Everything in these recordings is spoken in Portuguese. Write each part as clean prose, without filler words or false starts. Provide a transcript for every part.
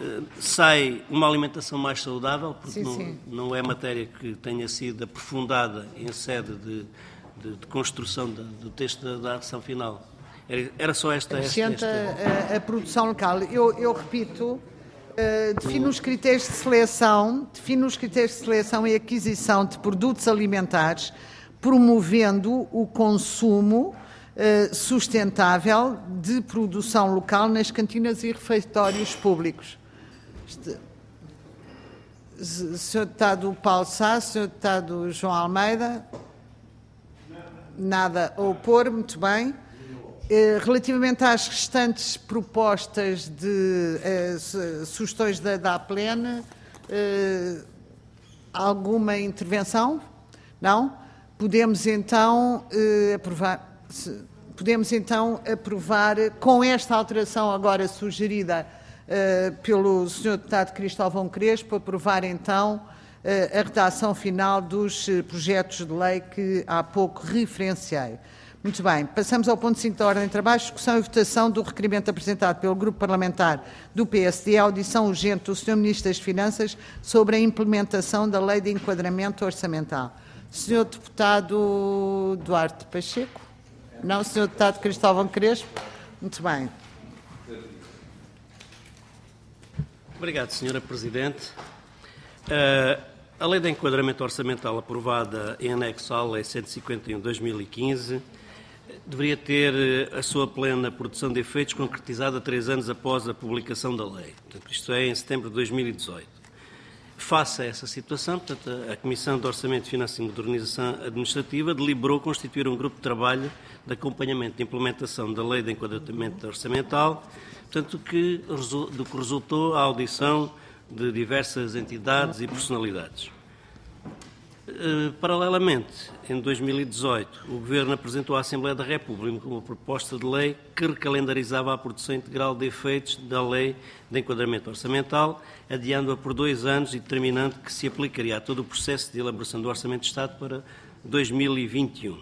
sai uma alimentação mais saudável, porque não é matéria que tenha sido aprofundada em sede de construção do texto da ação final. Era só esta. A produção local. Eu repito, define os critérios de seleção e aquisição de produtos alimentares, promovendo o consumo sustentável de produção local nas cantinas e refeitórios públicos. Sr. Deputado Paulo Sá, Sr. Deputado João Almeida. Nada a opor, muito bem. Relativamente às restantes propostas de sugestões da APLEN, alguma intervenção? Não? Podemos então aprovar com esta alteração agora sugerida pelo Sr. Deputado Cristóvão Crespo, aprovar então a redação final dos projetos de lei que há pouco referenciei. Muito bem, passamos ao ponto 5 da ordem de trabalho, discussão e votação do requerimento apresentado pelo Grupo Parlamentar do PSD, a audição urgente do Sr. Ministro das Finanças sobre a implementação da Lei de Enquadramento Orçamental. Sr. Deputado Duarte Pacheco? Não, Sr. Deputado Cristóvão Crespo? Muito bem. Obrigado, Sra. Presidente. A Lei de Enquadramento Orçamental aprovada em anexo à Lei 151/2015 deveria ter a sua plena produção de efeitos concretizada 3 anos após a publicação da lei. Portanto, isto é, em setembro de 2018. Face a essa situação, portanto, a Comissão de Orçamento, Finanças e Modernização Administrativa deliberou constituir um grupo de trabalho de acompanhamento de implementação da Lei de Enquadramento Orçamental, portanto, do que resultou a audição de diversas entidades e personalidades. Paralelamente, em 2018, o Governo apresentou à Assembleia da República uma proposta de lei que recalendarizava a produção integral de efeitos da Lei de Enquadramento Orçamental, adiando-a por 2 anos e determinando que se aplicaria a todo o processo de elaboração do Orçamento de Estado para 2021.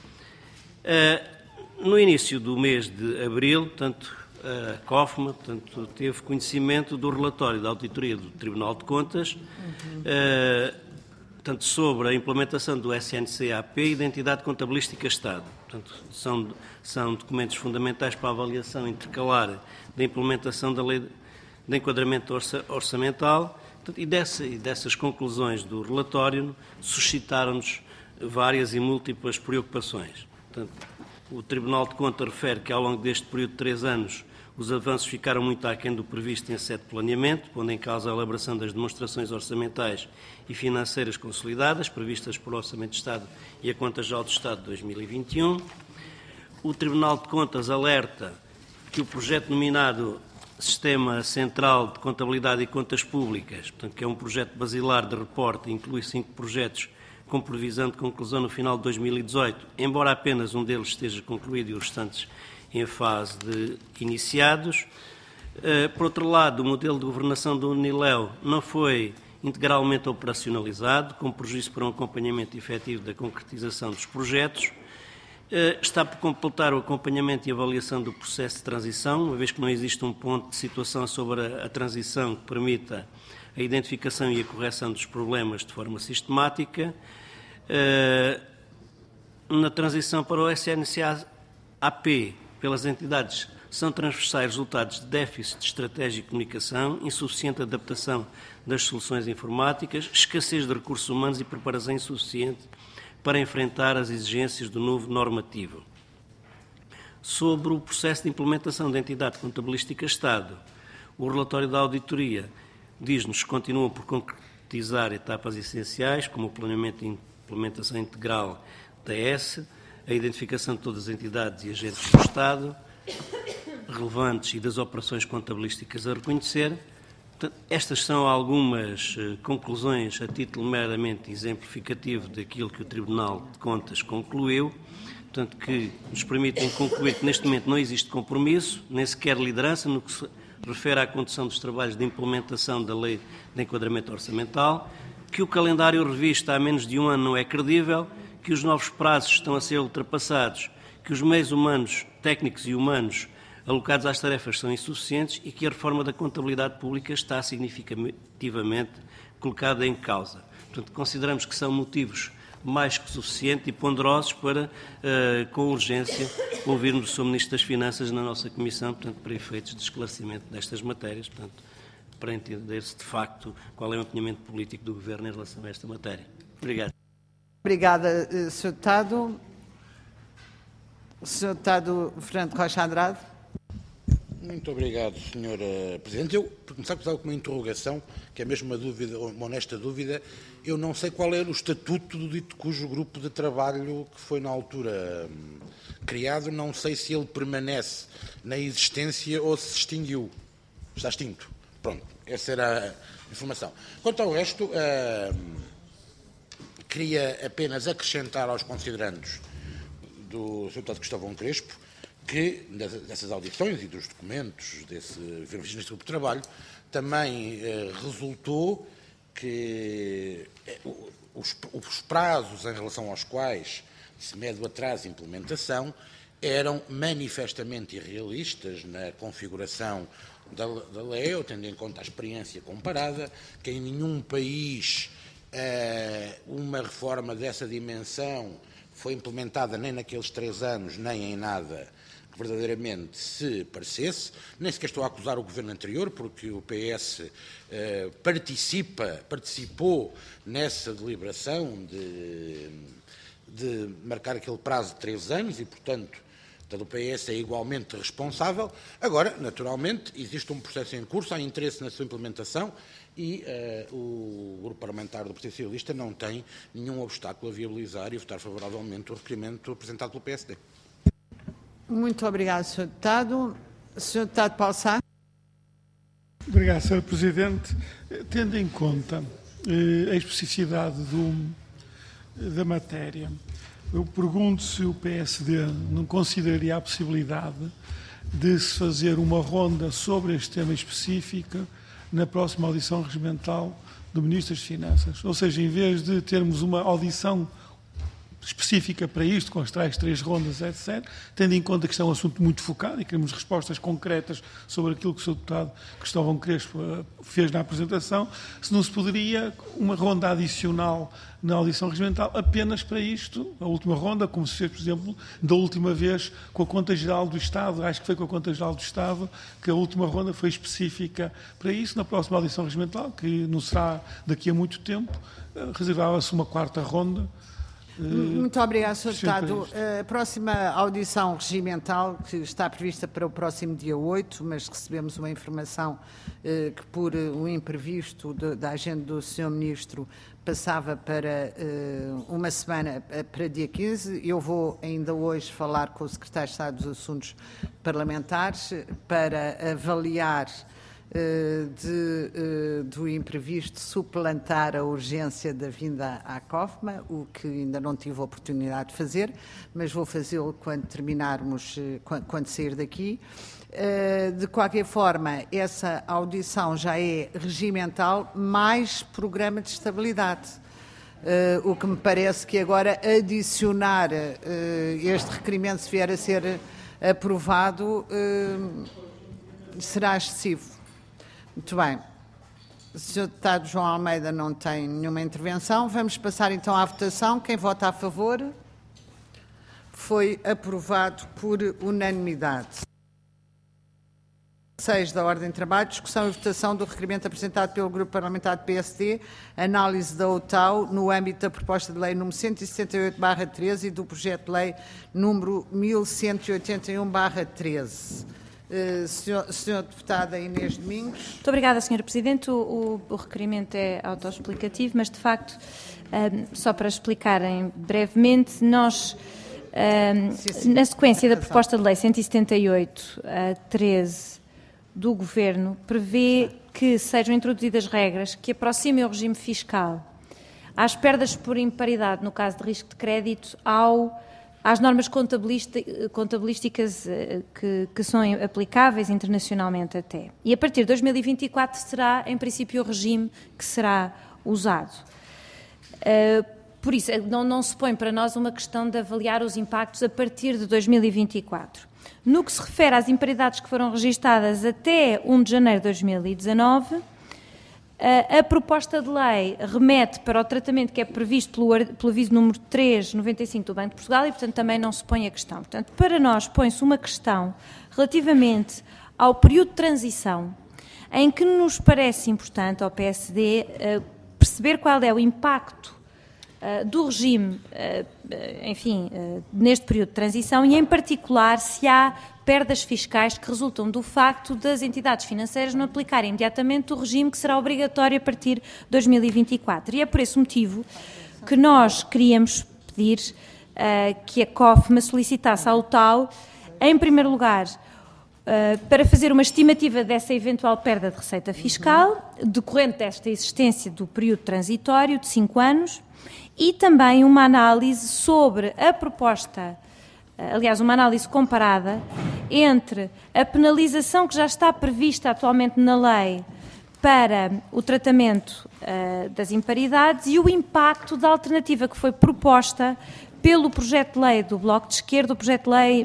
No início do mês de abril, portanto, a COFMA teve conhecimento do relatório da Auditoria do Tribunal de Contas, portanto, sobre a implementação do SNCAP e Identidade Contabilística Estado. Portanto, são documentos fundamentais para a avaliação intercalar da implementação da Lei de Enquadramento Orçamental, portanto, e dessas conclusões do relatório suscitaram-nos várias e múltiplas preocupações. Portanto, o Tribunal de Contas refere que, ao longo deste período de 3 anos, os avanços ficaram muito aquém do previsto em sede de planeamento, pondo em causa a elaboração das demonstrações orçamentais e financeiras consolidadas, previstas pelo Orçamento de Estado e a Contas Geral do Estado de 2021. O Tribunal de Contas alerta que o projeto denominado Sistema Central de Contabilidade e Contas Públicas, portanto, que é um projeto basilar de reporte, inclui 5 projetos com previsão de conclusão no final de 2018, embora apenas um deles esteja concluído e os restantes em fase de iniciados. Por outro lado, o modelo de governação do Uniléu não foi integralmente operacionalizado, com prejuízo para um acompanhamento efetivo da concretização dos projetos. Está por completar o acompanhamento e avaliação do processo de transição, uma vez que não existe um ponto de situação sobre a transição que permita a identificação e a correção dos problemas de forma sistemática. Na transição para o SNCAP, pelas entidades, são transversais resultados de déficit de estratégia e comunicação, insuficiente adaptação das soluções informáticas, escassez de recursos humanos e preparação insuficiente para enfrentar as exigências do novo normativo. Sobre o processo de implementação da entidade contabilística Estado, o relatório da auditoria diz-nos que continuam por concretizar etapas essenciais, como o planeamento e implementação integral da ES, a identificação de todas as entidades e agentes do Estado relevantes e das operações contabilísticas a reconhecer. Estas são algumas conclusões a título meramente exemplificativo daquilo que o Tribunal de Contas concluiu, portanto, que nos permitem concluir que neste momento não existe compromisso, nem sequer liderança no que se refere à condução dos trabalhos de implementação da Lei de Enquadramento Orçamental, que o calendário revisto há menos de 1 ano não é credível, que os novos prazos estão a ser ultrapassados, que os meios humanos, técnicos e humanos alocados às tarefas são insuficientes e que a reforma da contabilidade pública está significativamente colocada em causa. Portanto, consideramos que são motivos mais que suficientes e ponderosos para, com urgência, ouvirmos o Sr. Ministro das Finanças na nossa Comissão, portanto, para efeitos de esclarecimento destas matérias, portanto, para entender-se de facto qual é o empenhamento político do Governo em relação a esta matéria. Obrigado. Obrigada, Sr. Deputado. Sr. Deputado Fernando Rocha Andrade. Muito obrigado, Sra. Presidente. Eu, por começar, gostava com uma interrogação, que é mesmo uma honesta dúvida. Eu não sei qual era o estatuto do dito cujo grupo de trabalho que foi na altura criado, não sei se ele permanece na existência ou se extinguiu. Está extinto. Pronto, essa era a informação. Quanto ao resto, queria apenas acrescentar aos considerandos do Sr. Deputado Cristóvão Crespo que, dessas audições e dos documentos desse grupo de trabalho, também resultou que os prazos em relação aos quais se mede o atraso de implementação eram manifestamente irrealistas na configuração da lei, ou tendo em conta a experiência comparada, que em nenhum país uma reforma dessa dimensão foi implementada nem naqueles 3 anos, nem em nada que verdadeiramente se parecesse. Nem sequer estou a acusar o governo anterior, porque o PS participou nessa deliberação de marcar aquele prazo de 3 anos e, portanto, o PS é igualmente responsável. Agora, naturalmente, existe um processo em curso, há interesse na sua implementação e o Grupo Parlamentar do Partido Socialista não tem nenhum obstáculo a viabilizar e votar favoravelmente o requerimento apresentado pelo PSD. Muito obrigado, Sr. Deputado. Sr. Deputado Paulo Sá. Obrigado, Sr. Presidente. Tendo em conta a especificidade da matéria, eu pergunto se o PSD não consideraria a possibilidade de se fazer uma ronda sobre este tema específico na próxima audição regimental do Ministro das Finanças. Ou seja, em vez de termos uma audição específica para isto, com as tais 3 rondas, etc., tendo em conta que isto é um assunto muito focado e queremos respostas concretas sobre aquilo que o Sr. Deputado Cristóvão Crespo fez na apresentação, se não se poderia uma ronda adicional na audição regimental apenas para isto, a última ronda, como se fez, por exemplo, da última vez com a Conta Geral do Estado, acho que foi com a Conta Geral do Estado, que a última ronda foi específica para isso. Na próxima audição regimental, que não será daqui a muito tempo, reservava-se uma 4ª ronda. Muito obrigado, Sr. Deputado. A próxima audição regimental, que está prevista para o próximo dia 8, mas recebemos uma informação que, por um imprevisto da agenda do Sr. Ministro, passava para uma semana, para dia 15. Eu vou ainda hoje falar com o Secretário de Estado dos Assuntos Parlamentares para avaliar do imprevisto suplantar a urgência da vinda à COFMA, o que ainda não tive a oportunidade de fazer, mas vou fazê-lo quando terminarmos, quando sair daqui. De qualquer forma, essa audição já é regimental mais programa de estabilidade. O que me parece que agora adicionar este requerimento, se vier a ser aprovado, será excessivo. Muito bem. O Sr. Deputado João Almeida não tem nenhuma intervenção. Vamos passar então à votação. Quem vota a favor? Foi aprovado por unanimidade. 6 da Ordem de Trabalho, discussão e votação do requerimento apresentado pelo Grupo Parlamentar do PSD, análise da OTAU no âmbito da proposta de lei número 178/13 e do projeto de lei número 1181/13. Senhora Deputada Inês Domingos. Muito obrigada, Sra. Presidente. O requerimento é autoexplicativo, mas, de facto, só para explicarem brevemente, nós, na sequência da proposta de lei 178/13 do Governo, prevê que sejam introduzidas regras que aproximem o regime fiscal às perdas por imparidade, no caso de risco de crédito, às normas contabilísticas que são aplicáveis internacionalmente até. E a partir de 2024 será, em princípio, o regime que será usado. Por isso, não se põe para nós uma questão de avaliar os impactos a partir de 2024. No que se refere às imparidades que foram registadas até 1 de janeiro de 2019, a proposta de lei remete para o tratamento que é previsto pelo aviso número 395 do Banco de Portugal e, portanto, também não se põe a questão. Portanto, para nós põe-se uma questão relativamente ao período de transição, em que nos parece importante ao PSD perceber qual é o impacto do regime, enfim, neste período de transição e, em particular, se há perdas fiscais que resultam do facto das entidades financeiras não aplicarem imediatamente o regime que será obrigatório a partir de 2024. E é por esse motivo que nós queríamos pedir que a COFMA solicitasse ao TAU, em primeiro lugar, para fazer uma estimativa dessa eventual perda de receita fiscal, decorrente desta existência do período transitório de 5 anos, e também uma análise sobre a proposta, aliás, uma análise comparada entre a penalização que já está prevista atualmente na lei para o tratamento das imparidades e o impacto da alternativa que foi proposta pelo projeto de lei do Bloco de Esquerda, o projeto de lei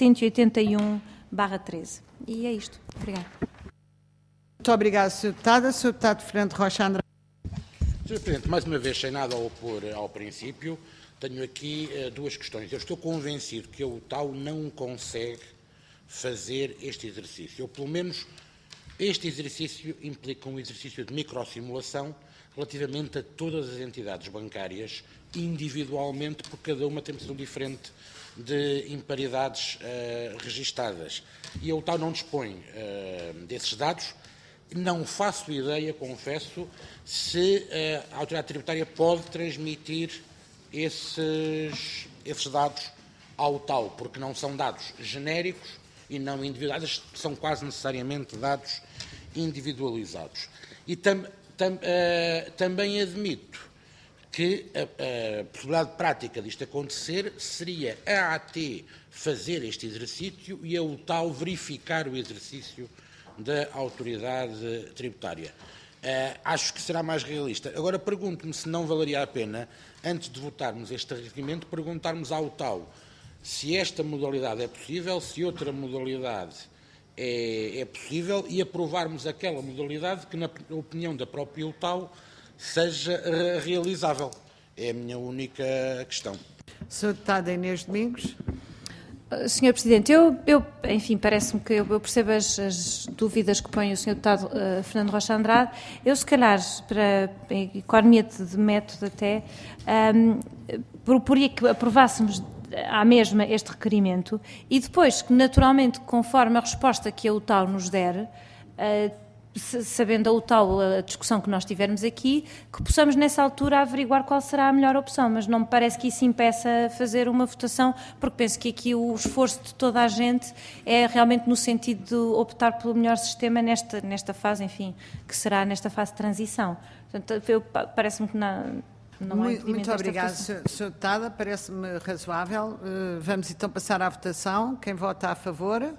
1181/13. E é isto. Obrigada. Muito obrigada, Sr. Deputada. Sr. Deputado Fernando Rocha Andrade. Sr. Presidente, mais uma vez, sem nada a opor ao princípio, tenho aqui duas questões. Eu estou convencido que o TAU não consegue fazer este exercício. Ou, pelo menos, este exercício implica um exercício de microsimulação relativamente a todas as entidades bancárias, individualmente, porque cada uma tem uma diferente de imparidades registadas. E o TAU não dispõe desses dados. Não faço ideia, confesso, se a autoridade tributária pode transmitir esses dados ao TAU, porque não são dados genéricos e não individualizados, são quase necessariamente dados individualizados. E também admito que a possibilidade prática disto acontecer seria a AT fazer este exercício e a TAU verificar o exercício da autoridade tributária. Acho que será mais realista. Agora pergunto-me se não valeria a pena, antes de votarmos este requerimento, perguntarmos ao TAU se esta modalidade é possível, se outra modalidade é possível e aprovarmos aquela modalidade que, na opinião da própria TAU, seja realizável. É a minha única questão. Sr. Deputada Inês Domingos. Sr. Presidente, enfim, parece-me que eu percebo as dúvidas que põe o Sr. Deputado Fernando Rocha Andrade. Eu, se calhar, para a economia de método até, proporia que aprovássemos à mesma este requerimento e depois, naturalmente, conforme a resposta que a TAU nos der, sabendo a TAU a discussão que nós tivermos aqui, que possamos nessa altura averiguar qual será a melhor opção, mas não me parece que isso impeça fazer uma votação, porque penso que aqui o esforço de toda a gente é realmente no sentido de optar pelo melhor sistema nesta fase, enfim, que será nesta fase de transição. Portanto, parece-me que não há impedimento. Muito obrigada, Sr. Deputada, parece-me razoável. Vamos então passar à votação. Quem vota a favor?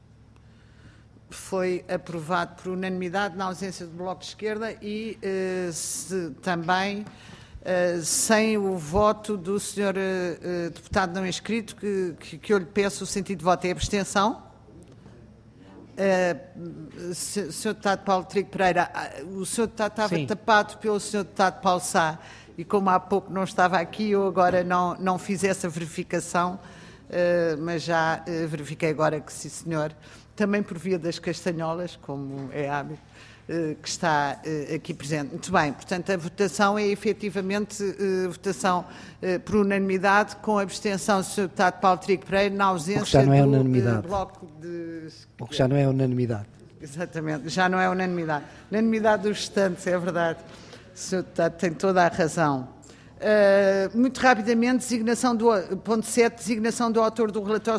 Foi aprovado por unanimidade na ausência do Bloco de Esquerda e também sem o voto do Sr. Deputado não inscrito, que eu lhe peço o sentido de voto é abstenção. Sr. Deputado Paulo Trigo Pereira, o Sr. Deputado estava tapado pelo Sr. Deputado Paulo Sá e como há pouco não estava aqui, eu agora não fiz essa verificação, mas já verifiquei agora que sim, senhor. Também por via das castanholas, como é hábito, que está aqui presente. Muito bem, portanto, a votação é efetivamente votação por unanimidade, com abstenção do Sr. Deputado Paulo Trigo Pereira, na ausência do Bloco de Esquerda. O que já não é unanimidade. Exatamente, já não é unanimidade. Unanimidade dos restantes, é verdade. O Sr. Deputado tem toda a razão. Muito rapidamente, designação do ponto 7, designação do autor do relatório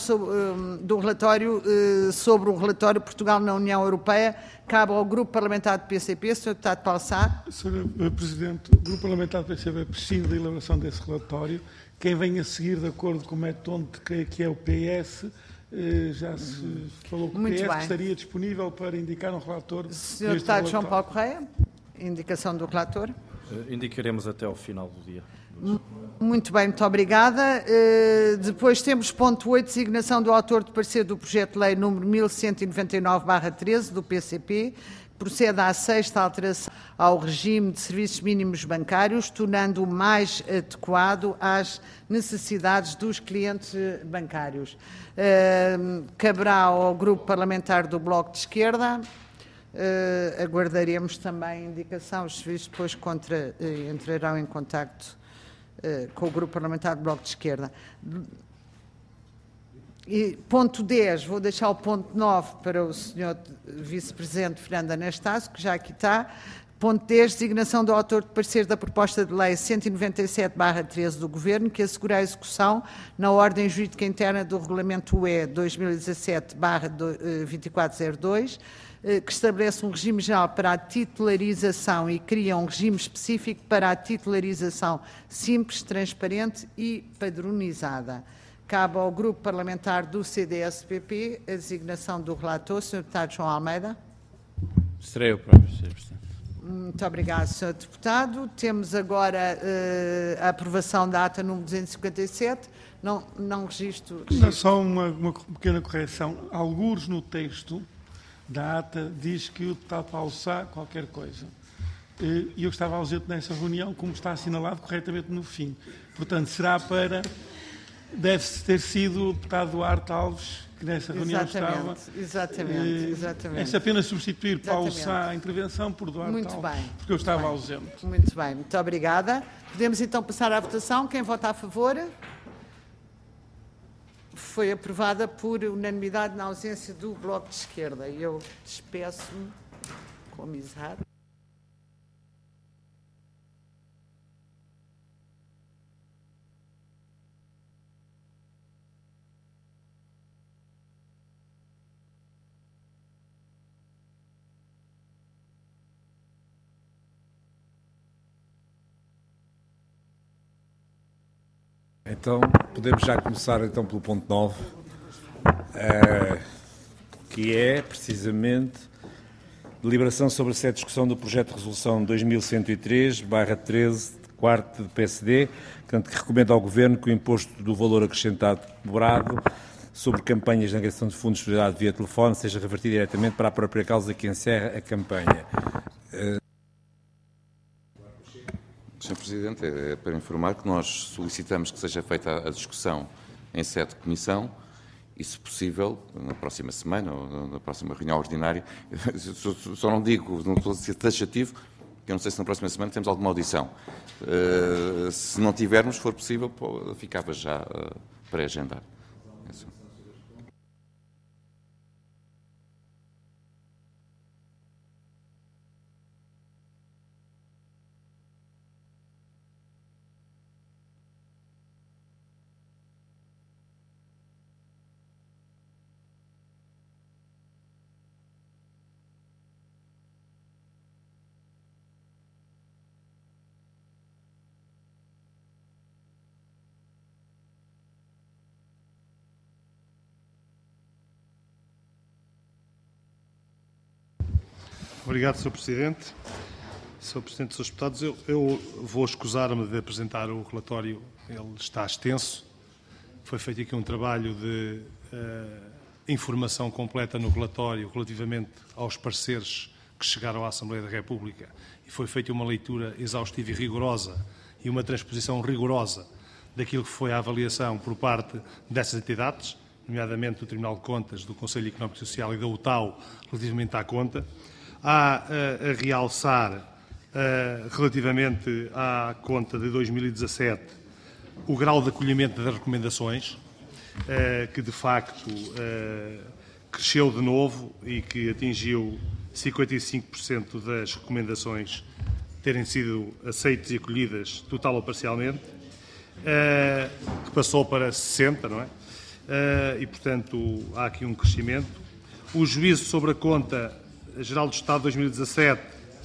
sobre o relatório Portugal na União Europeia, cabe ao Grupo Parlamentar do PCP, Sr. Deputado Paulo Sá. Sra. Presidente, o Grupo Parlamentar do PCP prescinde da elaboração desse relatório. Quem vem a seguir, de acordo com o método que é o PS, já se falou que o PS estaria disponível para indicar um relator. Sr. Deputado João Paulo Correia, indicação do relator. Indicaremos até ao final do dia. Muito bem, muito obrigada. Depois temos ponto 8, designação do autor de parecer do projeto de lei número 1199/13 do PCP, que procede à 6ª alteração ao regime de serviços mínimos bancários, tornando-o mais adequado às necessidades dos clientes bancários. Caberá ao grupo parlamentar do Bloco de Esquerda. Aguardaremos também a indicação, os serviços depois entrarão em contacto com o grupo parlamentar do Bloco de Esquerda. E ponto 10, vou deixar o ponto 9 para o Sr. Vice-Presidente Fernando Anastácio, que já aqui está. Ponto 10, designação do autor de parecer da proposta de lei 197/13 do Governo, que assegura a execução na ordem jurídica interna do Regulamento UE 2017/2402, que estabelece um regime geral para a titularização e cria um regime específico para a titularização simples, transparente e padronizada. Cabe ao grupo parlamentar do CDS-PP a designação do relator, Sr. Deputado João Almeida. Serei eu próprio, Sr. Presidente. Muito obrigado, Sr. Deputado. Temos agora a aprovação da ata número 257. Não registro. Só uma pequena correção. Algures no texto da ata diz que o deputado Paulo Sá qualquer coisa. E eu estava ausente nessa reunião, como está assinalado corretamente no fim. Portanto, deve ter sido o deputado Duarte Alves que nessa reunião estava. Exatamente. É-se apenas substituir Paulo Sá a intervenção por Duarte Muito Alves, bem. porque eu estava ausente. Muito bem, muito obrigada. Podemos então passar à votação. Quem vota a favor? Foi aprovada por unanimidade na ausência do Bloco de Esquerda. E eu despeço-me com amizade. Então, podemos já começar então pelo ponto 9, que é, precisamente, deliberação sobre a discussão do projeto de resolução 2103/13, quarto do PSD, que recomenda ao Governo que o imposto do valor acrescentado cobrado sobre campanhas de angariação de fundos de solidariedade via telefone seja revertido diretamente para a própria causa que encerra a campanha. Sr. Presidente, é para informar que nós solicitamos que seja feita a discussão em sede de comissão e, se possível, na próxima semana ou na próxima reunião ordinária. Só não digo, não estou a ser taxativo, que eu não sei se na próxima semana temos alguma audição. Se não tivermos, se for possível, ficava já pré-agendado. Obrigado, Sr. Presidente. Sr. Presidente, Srs. Deputados, eu vou escusar-me de apresentar o relatório, ele está extenso. Foi feito aqui um trabalho de informação completa no relatório relativamente aos pareceres que chegaram à Assembleia da República e foi feita uma leitura exaustiva e rigorosa e uma transposição rigorosa daquilo que foi a avaliação por parte dessas entidades, nomeadamente do Tribunal de Contas, do Conselho Económico e Social e da UTAU, relativamente à conta. Há a realçar, relativamente à conta de 2017, o grau de acolhimento das recomendações, que de facto cresceu de novo e que atingiu 55% das recomendações terem sido aceitas e acolhidas total ou parcialmente, que passou para 60%, não é? E, portanto, há aqui um crescimento. O juízo sobre a conta Geral do Estado de 2017,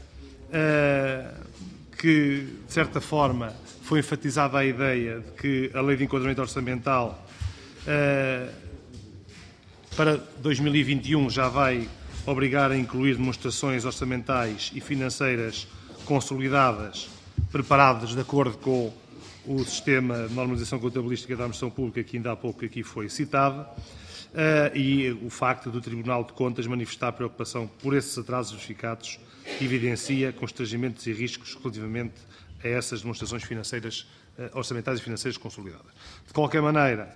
que, de certa forma, foi enfatizada a ideia de que a Lei de Enquadramento Orçamental para 2021 já vai obrigar a incluir demonstrações orçamentais e financeiras consolidadas, preparadas de acordo com o sistema de normalização contabilística da administração pública, que ainda há pouco aqui foi citado, e o facto do Tribunal de Contas manifestar preocupação por esses atrasos verificados evidencia constrangimentos e riscos relativamente a essas demonstrações financeiras, orçamentais e financeiras consolidadas. De qualquer maneira,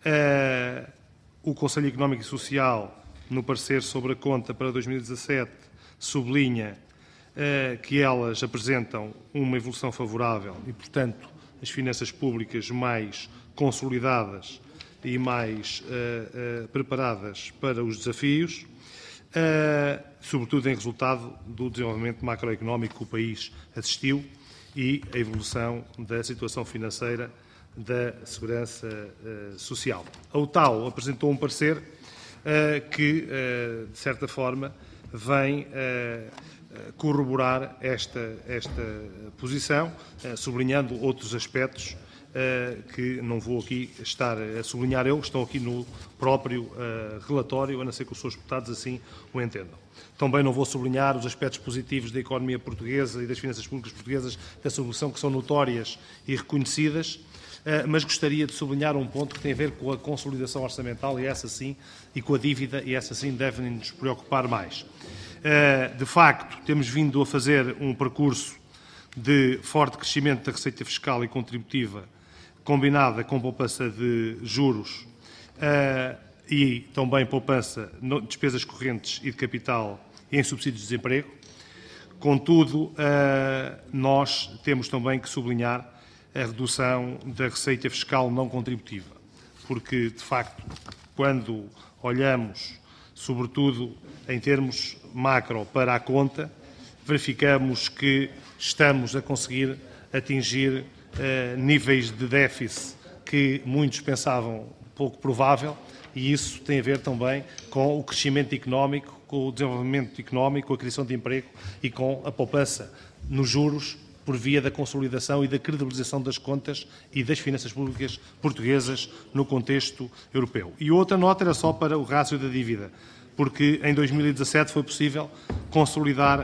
o Conselho Económico e Social, no parecer sobre a conta para 2017, sublinha que elas apresentam uma evolução favorável e, portanto, as finanças públicas mais consolidadas e mais preparadas para os desafios, sobretudo em resultado do desenvolvimento macroeconómico que o país assistiu e a evolução da situação financeira da Segurança Social. A UTAU apresentou um parecer que, de certa forma, vem corroborar esta posição, sublinhando outros aspectos que não vou aqui estar a sublinhar eu, estão aqui no próprio relatório, a não ser que os seus deputados assim o entendam. Também não vou sublinhar os aspectos positivos da economia portuguesa e das finanças públicas portuguesas dessa evolução, que são notórias e reconhecidas, mas gostaria de sublinhar um ponto que tem a ver com a consolidação orçamental, e essa sim, e com a dívida, e essa sim deve nos preocupar mais. De facto, temos vindo a fazer um percurso de forte crescimento da receita fiscal e contributiva, combinada com poupança de juros e também poupança de despesas correntes e de capital e em subsídios de desemprego. Contudo, nós temos também que sublinhar a redução da receita fiscal não contributiva, porque, de facto, quando olhamos, sobretudo em termos macro, para a conta, verificamos que estamos a conseguir atingir níveis de déficit que muitos pensavam pouco provável, e isso tem a ver também com o crescimento económico, com o desenvolvimento económico, com a criação de emprego e com a poupança nos juros por via da consolidação e da credibilização das contas e das finanças públicas portuguesas no contexto europeu. E outra nota era só para o rácio da dívida, porque em 2017 foi possível consolidar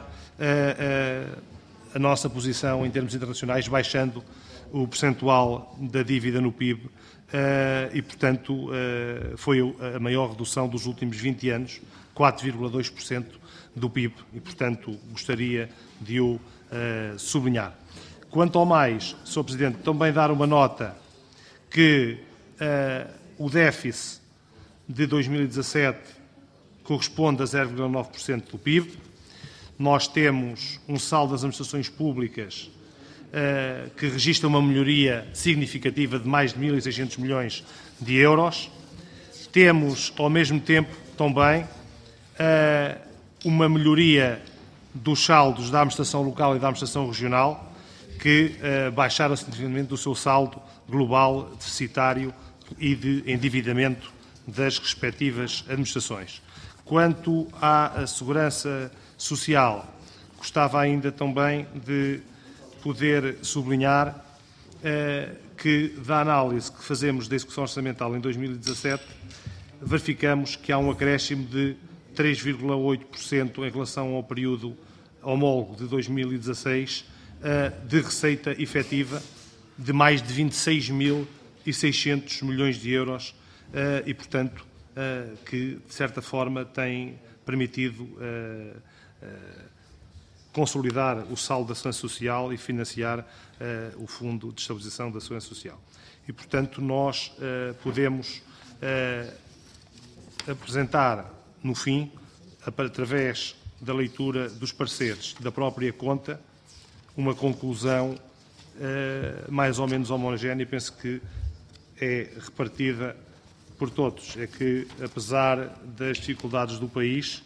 a nossa posição em termos internacionais, baixando o percentual da dívida no PIB e, portanto, foi a maior redução dos últimos 20 anos, 4,2% do PIB, e, portanto, gostaria de o sublinhar. Quanto ao mais, Sr. Presidente, também dar uma nota que o déficit de 2017 corresponde a 0,9% do PIB. Nós temos um saldo das administrações públicas que registra uma melhoria significativa de mais de 1.600 milhões de euros. Temos, ao mesmo tempo, também uma melhoria dos saldos da administração local e da administração regional, que baixaram significativamente do seu saldo global deficitário e de endividamento das respectivas administrações. Quanto à segurança social, gostava ainda também de poder sublinhar que, da análise que fazemos da execução orçamental em 2017, verificamos que há um acréscimo de 3,8% em relação ao período homólogo de 2016, de receita efetiva de mais de 26.600 milhões de euros e, portanto, que, de certa forma, tem permitido consolidar o saldo da Segurança Social e financiar o Fundo de Estabilização da Segurança Social. E, portanto, nós podemos apresentar, no fim, através da leitura dos pareceres da própria conta, uma conclusão mais ou menos homogénea, e penso que é repartida por todos. É que, apesar das dificuldades do país,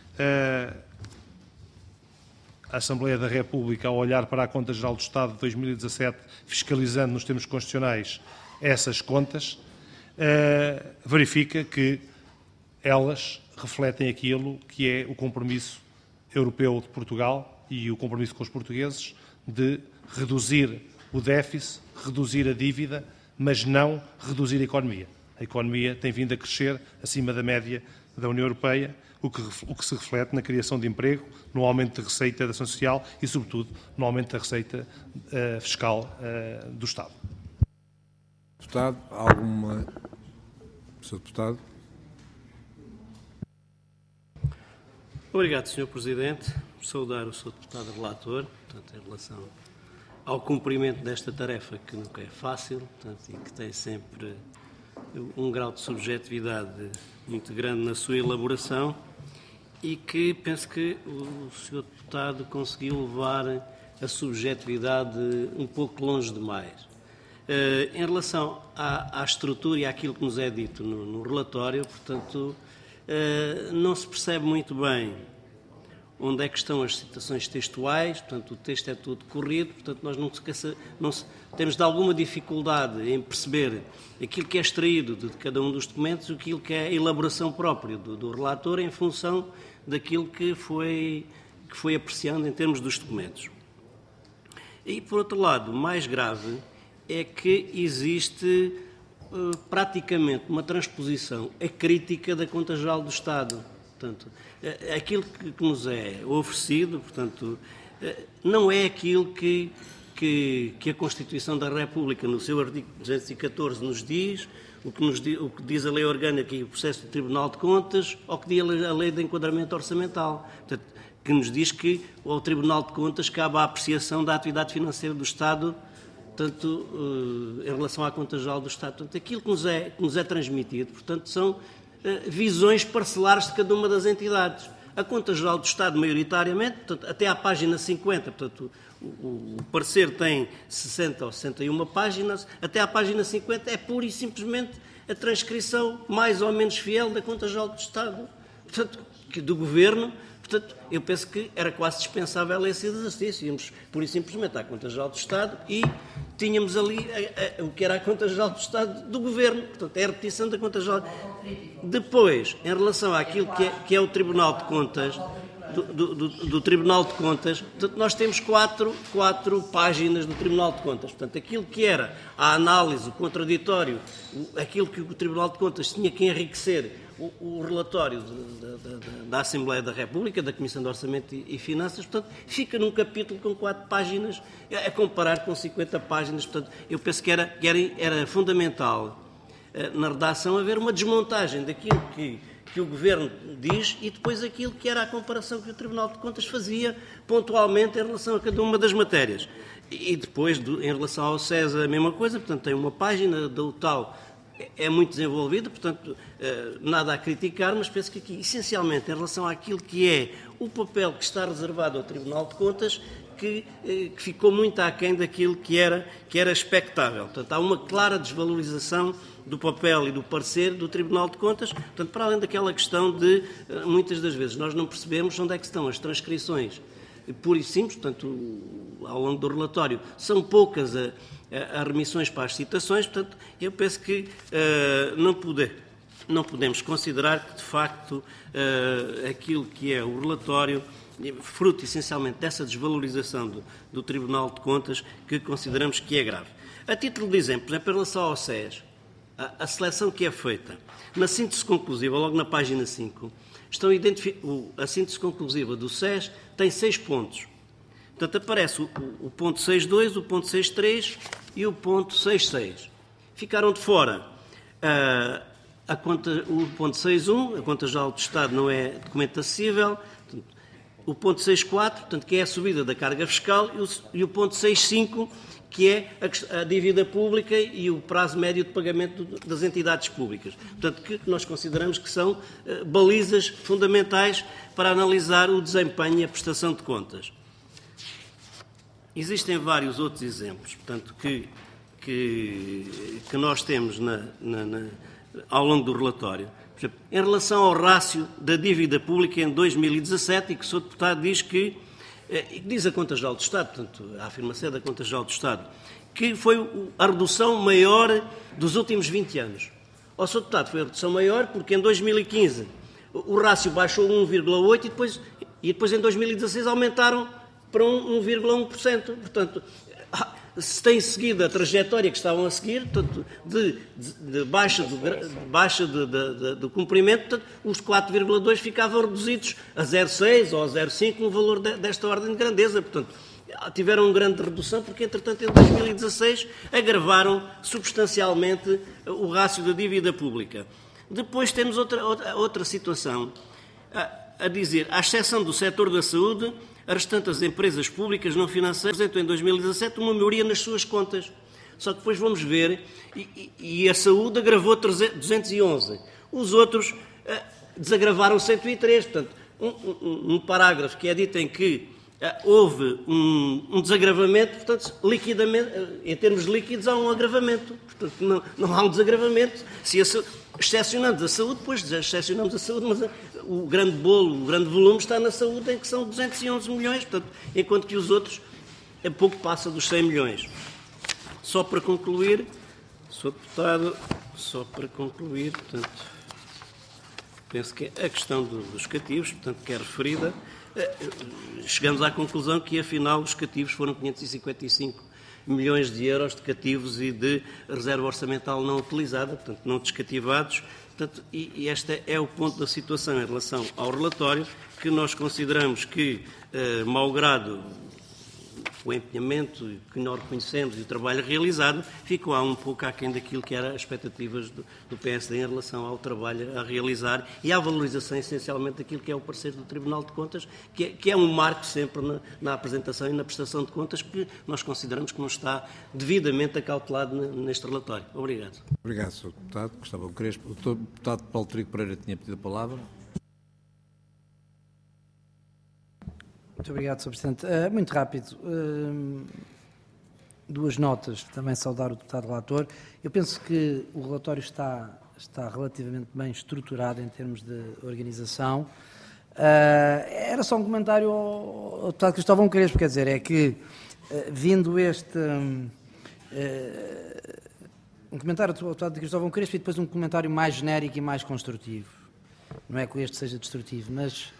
a Assembleia da República, ao olhar para a Conta Geral do Estado de 2017, fiscalizando nos termos constitucionais essas contas, verifica que elas refletem aquilo que é o compromisso europeu de Portugal e o compromisso com os portugueses de reduzir o déficit, reduzir a dívida, mas não reduzir a economia. A economia tem vindo a crescer acima da média da União Europeia, o que se reflete na criação de emprego, no aumento da receita da ação social e, sobretudo, no aumento da receita fiscal do Estado. Deputado, alguma... Sr. Deputado. Obrigado, Sr. Presidente. Saudar o Sr. Deputado relator, portanto, em relação ao cumprimento desta tarefa que nunca é fácil, portanto, e que tem sempre um grau de subjetividade muito grande na sua elaboração e que penso que o Sr. Deputado conseguiu levar a subjetividade um pouco longe demais. Em relação à estrutura e àquilo que nos é dito no relatório, portanto, não se percebe muito bem onde é que estão as citações textuais, portanto, o texto é todo corrido, portanto, nós temos de alguma dificuldade em perceber aquilo que é extraído de cada um dos documentos, aquilo que é a elaboração própria do relator em função daquilo que foi apreciando em termos dos documentos. E, por outro lado, o mais grave é que existe praticamente uma transposição acrítica da Conta Geral do Estado. Portanto, aquilo que nos é oferecido, portanto, não é aquilo que a Constituição da República, no seu artigo 214, nos diz, o que diz a Lei Orgânica e o processo do Tribunal de Contas, ou que diz a Lei de Enquadramento Orçamental. Portanto, que nos diz que ao Tribunal de Contas cabe a apreciação da atividade financeira do Estado, portanto, em relação à Conta Geral do Estado. Portanto, aquilo que nos é transmitido, portanto, são visões parcelares de cada uma das entidades. A Conta Geral do Estado, maioritariamente, portanto, até à página 50, portanto, o parecer tem 60 ou 61 páginas, até à página 50 é pura e simplesmente a transcrição mais ou menos fiel da Conta Geral do Estado, portanto, do Governo. Portanto, eu penso que era quase dispensável esse exercício. Íamos pura e simplesmente à Conta Geral do Estado e tínhamos ali o que era a Conta Geral do Estado do Governo. Portanto, é a repetição da Conta Geral. Depois, em relação àquilo que é o Tribunal de Contas, do Tribunal de Contas, portanto, nós temos quatro páginas do Tribunal de Contas. Portanto, aquilo que era a análise, o contraditório, aquilo que o Tribunal de Contas tinha que enriquecer o relatório da Assembleia da República, da Comissão de Orçamento e Finanças, portanto, fica num capítulo com 4 páginas, a comparar com 50 páginas. Portanto, eu penso que era fundamental, na redação, haver uma desmontagem daquilo que o Governo diz e depois aquilo que era a comparação que o Tribunal de Contas fazia pontualmente em relação a cada uma das matérias. E depois, em relação ao César, a mesma coisa, portanto, tem uma página do tal... É muito desenvolvida, portanto, nada a criticar, mas penso que aqui, essencialmente, em relação àquilo que é o papel que está reservado ao Tribunal de Contas, que ficou muito aquém daquilo que era expectável. Portanto, há uma clara desvalorização do papel e do parecer do Tribunal de Contas, portanto, para além daquela questão de, muitas das vezes, nós não percebemos onde é que estão as transcrições pura e simples, portanto, ao longo do relatório, são poucas as remissões para as citações, portanto, eu penso que não podemos considerar que, de facto, aquilo que é o relatório, fruto essencialmente dessa desvalorização do Tribunal de Contas, que consideramos que é grave. A título de exemplo, em relação ao SES, a seleção que é feita, na síntese conclusiva, logo na página 5, a síntese conclusiva do SES tem 6 pontos. Portanto, aparece o ponto 6.2, o ponto 6.3 e o ponto 6.6. Ficaram de fora o ponto 6.1, a Conta Geral do Estado não é documento acessível, o ponto 6.4, portanto, que é a subida da carga fiscal, e o ponto 6.5, que é a dívida pública e o prazo médio de pagamento das entidades públicas. Portanto, que nós consideramos que são balizas fundamentais para analisar o desempenho e a prestação de contas. Existem vários outros exemplos, portanto, que nós temos ao longo do relatório. Por exemplo, em relação ao rácio da dívida pública em 2017, e que o Sr. Deputado diz que, diz a Conta Geral do Estado, portanto, a afirmação da Conta Geral do Estado, que foi a redução maior dos últimos 20 anos. Ao Sr. Deputado, foi a redução maior porque em 2015 o rácio baixou 1,8% e depois em 2016 aumentaram para 1,1%. Portanto, se têm seguido a trajetória que estavam a seguir, portanto, de baixa do cumprimento, portanto, os 4,2 ficavam reduzidos a 0,6 ou a 0,5, um valor desta ordem de grandeza. Portanto, tiveram uma grande redução, porque, entretanto, em 2016 agravaram substancialmente o rácio da dívida pública. Depois temos outra situação, a dizer, à exceção do setor da saúde, as restantes empresas públicas não financeiras apresentam em 2017 uma melhoria nas suas contas. Só que depois vamos ver, e a saúde agravou 211. Os outros desagravaram 103. Portanto, um parágrafo que é dito em que houve um desagravamento, portanto, liquidamente, em termos líquidos, há um agravamento. Portanto, não há um desagravamento. Excepcionamos a saúde, depois excepcionamos a saúde, mas o grande bolo, o grande volume está na saúde, em que são 211 milhões, portanto, enquanto que os outros pouco passa dos 100 milhões. Só para concluir, Sr. Deputado, portanto, penso que a questão dos cativos, portanto, que é referida, chegamos à conclusão que, afinal, os cativos foram 555 milhões de euros de cativos e de reserva orçamental não utilizada, portanto, não descativados. Portanto, e este é o ponto da situação em relação ao relatório, que nós consideramos que, malgrado o empenhamento que nós reconhecemos e o trabalho realizado, ficou um pouco aquém daquilo que eram as expectativas do PSD em relação ao trabalho a realizar e à valorização, essencialmente, daquilo que é o parecer do Tribunal de Contas, que é um marco sempre na apresentação e na prestação de contas, que nós consideramos que não está devidamente acautelado neste relatório. Obrigado. Obrigado, Sr. Deputado. Gustavo Crespo. O Deputado Paulo Trigo Pereira tinha pedido a palavra. Muito obrigado, Sr. Presidente. Muito rápido. Duas notas. Também saudar o deputado relator. Eu penso que o relatório está relativamente bem estruturado em termos de organização. Era só um comentário ao deputado Cristóvão Crespo, quer dizer, é que, vindo este... um comentário ao deputado Cristóvão Crespo e depois um comentário mais genérico e mais construtivo. Não é que este seja destrutivo, mas...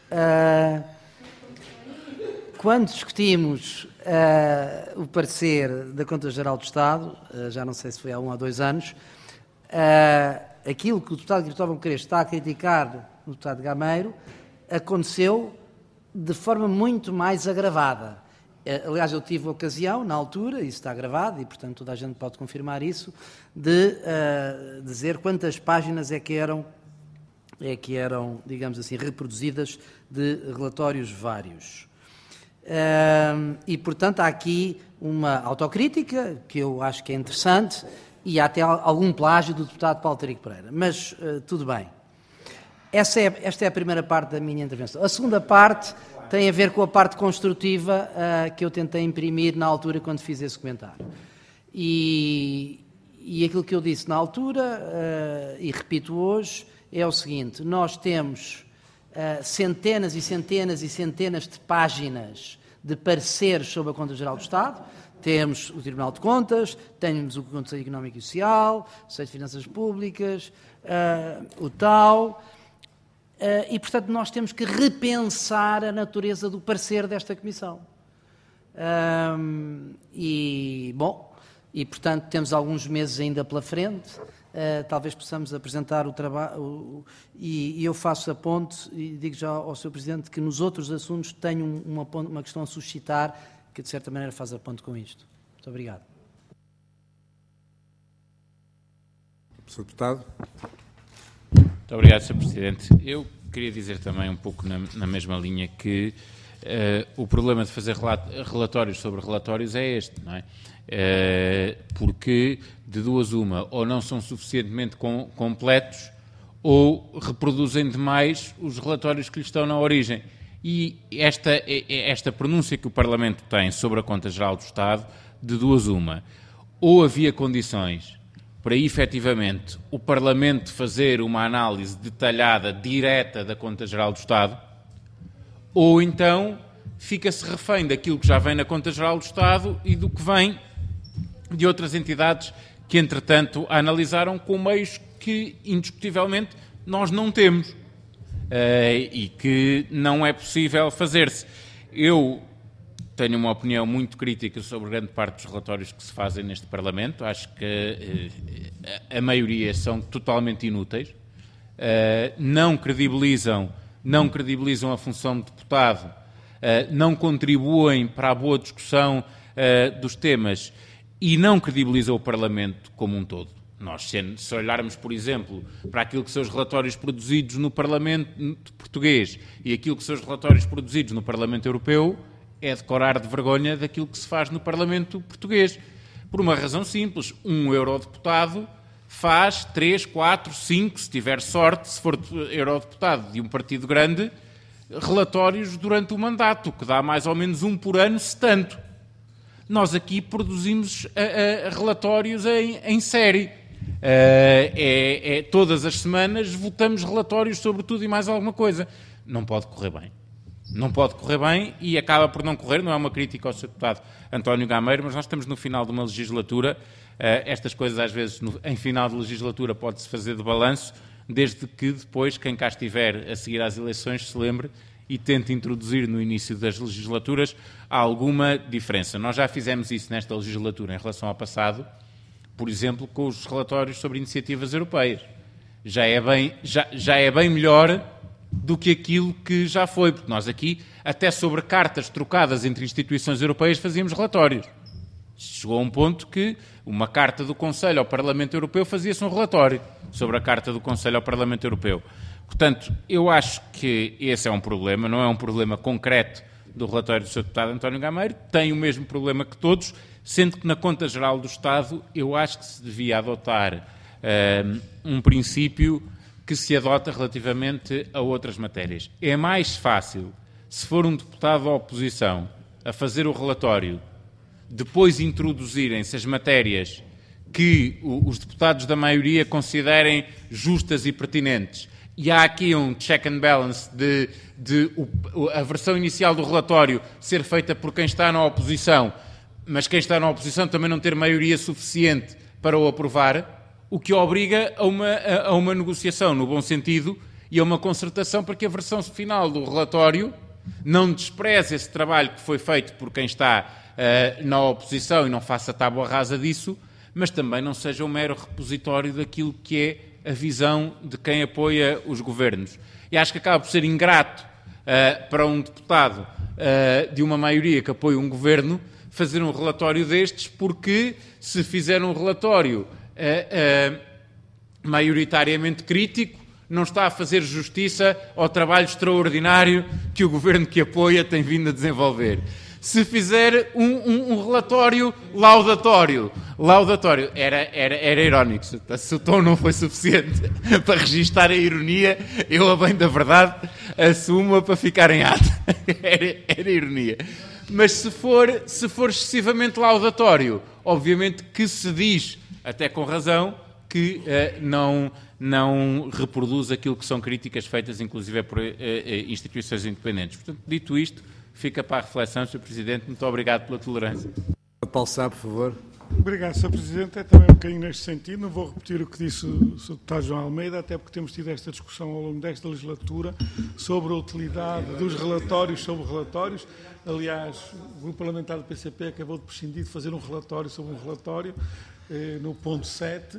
quando discutimos o parecer da Conta-Geral do Estado, já não sei se foi há 1 ou 2 anos, aquilo que o deputado Cristóvão Crespo está a criticar no deputado Gameiro aconteceu de forma muito mais agravada. Aliás, eu tive a ocasião, na altura, isso está gravado e, portanto, toda a gente pode confirmar isso, de dizer quantas páginas é que eram, digamos assim, reproduzidas de relatórios vários. E, portanto, há aqui uma autocrítica que eu acho que é interessante e há até algum plágio do deputado Paulo Trigo Pereira, mas tudo bem. Esta é a primeira parte da minha intervenção. A segunda parte tem a ver com a parte construtiva que eu tentei imprimir na altura quando fiz esse comentário. E aquilo que eu disse na altura, e repito hoje, é o seguinte: nós temos centenas e centenas e centenas de páginas de pareceres sobre a Conta-Geral do Estado. Temos o Tribunal de Contas, temos o Conselho Económico e Social, o Conselho de Finanças Públicas, o TAU, e, portanto, nós temos que repensar a natureza do parecer desta Comissão. E, portanto, temos alguns meses ainda pela frente. Talvez possamos apresentar o trabalho, e eu faço a ponte e digo já ao Sr. Presidente que nos outros assuntos tenho uma questão a suscitar que de certa maneira faz a ponte com isto. Muito obrigado. Sr. Deputado. Muito obrigado, Sr. Presidente. Eu queria dizer também um pouco na mesma linha que o problema de fazer relatórios sobre relatórios é este, não é? Porque de duas uma, ou não são suficientemente completos ou reproduzem demais os relatórios que lhes estão na origem. E esta pronúncia que o Parlamento tem sobre a Conta-Geral do Estado, de duas uma, ou havia condições para efetivamente o Parlamento fazer uma análise detalhada, direta da Conta-Geral do Estado, ou então fica-se refém daquilo que já vem na Conta-Geral do Estado e do que vem de outras entidades que, entretanto, a analisaram com meios que, indiscutivelmente, nós não temos e que não é possível fazer-se. Eu tenho uma opinião muito crítica sobre grande parte dos relatórios que se fazem neste Parlamento. Acho que a maioria são totalmente inúteis, não credibilizam a função de deputado não contribuem para a boa discussão dos temas e não credibilizam o Parlamento como um todo. Nós, se olharmos, por exemplo, para aquilo que são os relatórios produzidos no Parlamento português e aquilo que são os relatórios produzidos no Parlamento Europeu, é decorar de vergonha daquilo que se faz no Parlamento português. Por uma razão simples, um eurodeputado faz 3, 4, 5, se tiver sorte, se for eurodeputado de um partido grande, relatórios durante o mandato, que dá mais ou menos um por ano, se tanto. Nós aqui produzimos relatórios em série. Todas as semanas votamos relatórios sobre tudo e mais alguma coisa. Não pode correr bem. Não pode correr bem e acaba por não correr. Não é uma crítica ao Sr. Deputado António Gameiro, mas nós estamos no final de uma legislatura. Estas coisas, às vezes, em final de legislatura, pode-se fazer de balanço, desde que depois, quem cá estiver a seguir às eleições, se lembre e tente introduzir no início das legislaturas alguma diferença. Nós já fizemos isso nesta legislatura em relação ao passado, por exemplo, com os relatórios sobre iniciativas europeias. Já é bem melhor do que aquilo que já foi, porque nós aqui, até sobre cartas trocadas entre instituições europeias, fazíamos relatórios. Chegou a um ponto que uma carta do Conselho ao Parlamento Europeu fazia-se um relatório sobre a carta do Conselho ao Parlamento Europeu. Portanto, eu acho que esse é um problema, não é um problema concreto do relatório do Sr. Deputado António Gameiro, tem o mesmo problema que todos, sendo que na Conta Geral do Estado eu acho que se devia adotar um princípio que se adota relativamente a outras matérias. É mais fácil, se for um deputado da oposição a fazer o relatório, depois introduzirem-se as matérias que os deputados da maioria considerem justas e pertinentes. E há aqui um check and balance de a versão inicial do relatório ser feita por quem está na oposição, mas quem está na oposição também não ter maioria suficiente para o aprovar, o que obriga a uma negociação no bom sentido e a uma concertação para que a versão final do relatório não despreze esse trabalho que foi feito por quem está na oposição e não faça tábua rasa disso, mas também não seja um mero repositório daquilo que é a visão de quem apoia os governos. E acho que acaba por ser ingrato para um deputado de uma maioria que apoia um governo fazer um relatório destes, porque se fizer um relatório maioritariamente crítico, não está a fazer justiça ao trabalho extraordinário que o governo que apoia tem vindo a desenvolver. Se fizer um relatório laudatório, era irónico, se o tom não foi suficiente para registar a ironia, eu, a bem da verdade, assumo-a para ficar em ata. Era ironia. Mas se for excessivamente laudatório, obviamente que se diz, até com razão, que não reproduz aquilo que são críticas feitas, inclusive, por instituições independentes. Portanto, dito isto, fica para a reflexão, Sr. Presidente. Muito obrigado pela tolerância. Paulo Sá, por favor. Obrigado, Sr. Presidente. É também um bocadinho neste sentido. Não vou repetir o que disse o Sr. Deputado João Almeida, até porque temos tido esta discussão ao longo desta legislatura sobre a utilidade dos relatórios sobre relatórios. Aliás, o Grupo Parlamentar do PCP acabou de prescindir de fazer um relatório sobre um relatório, no ponto 7,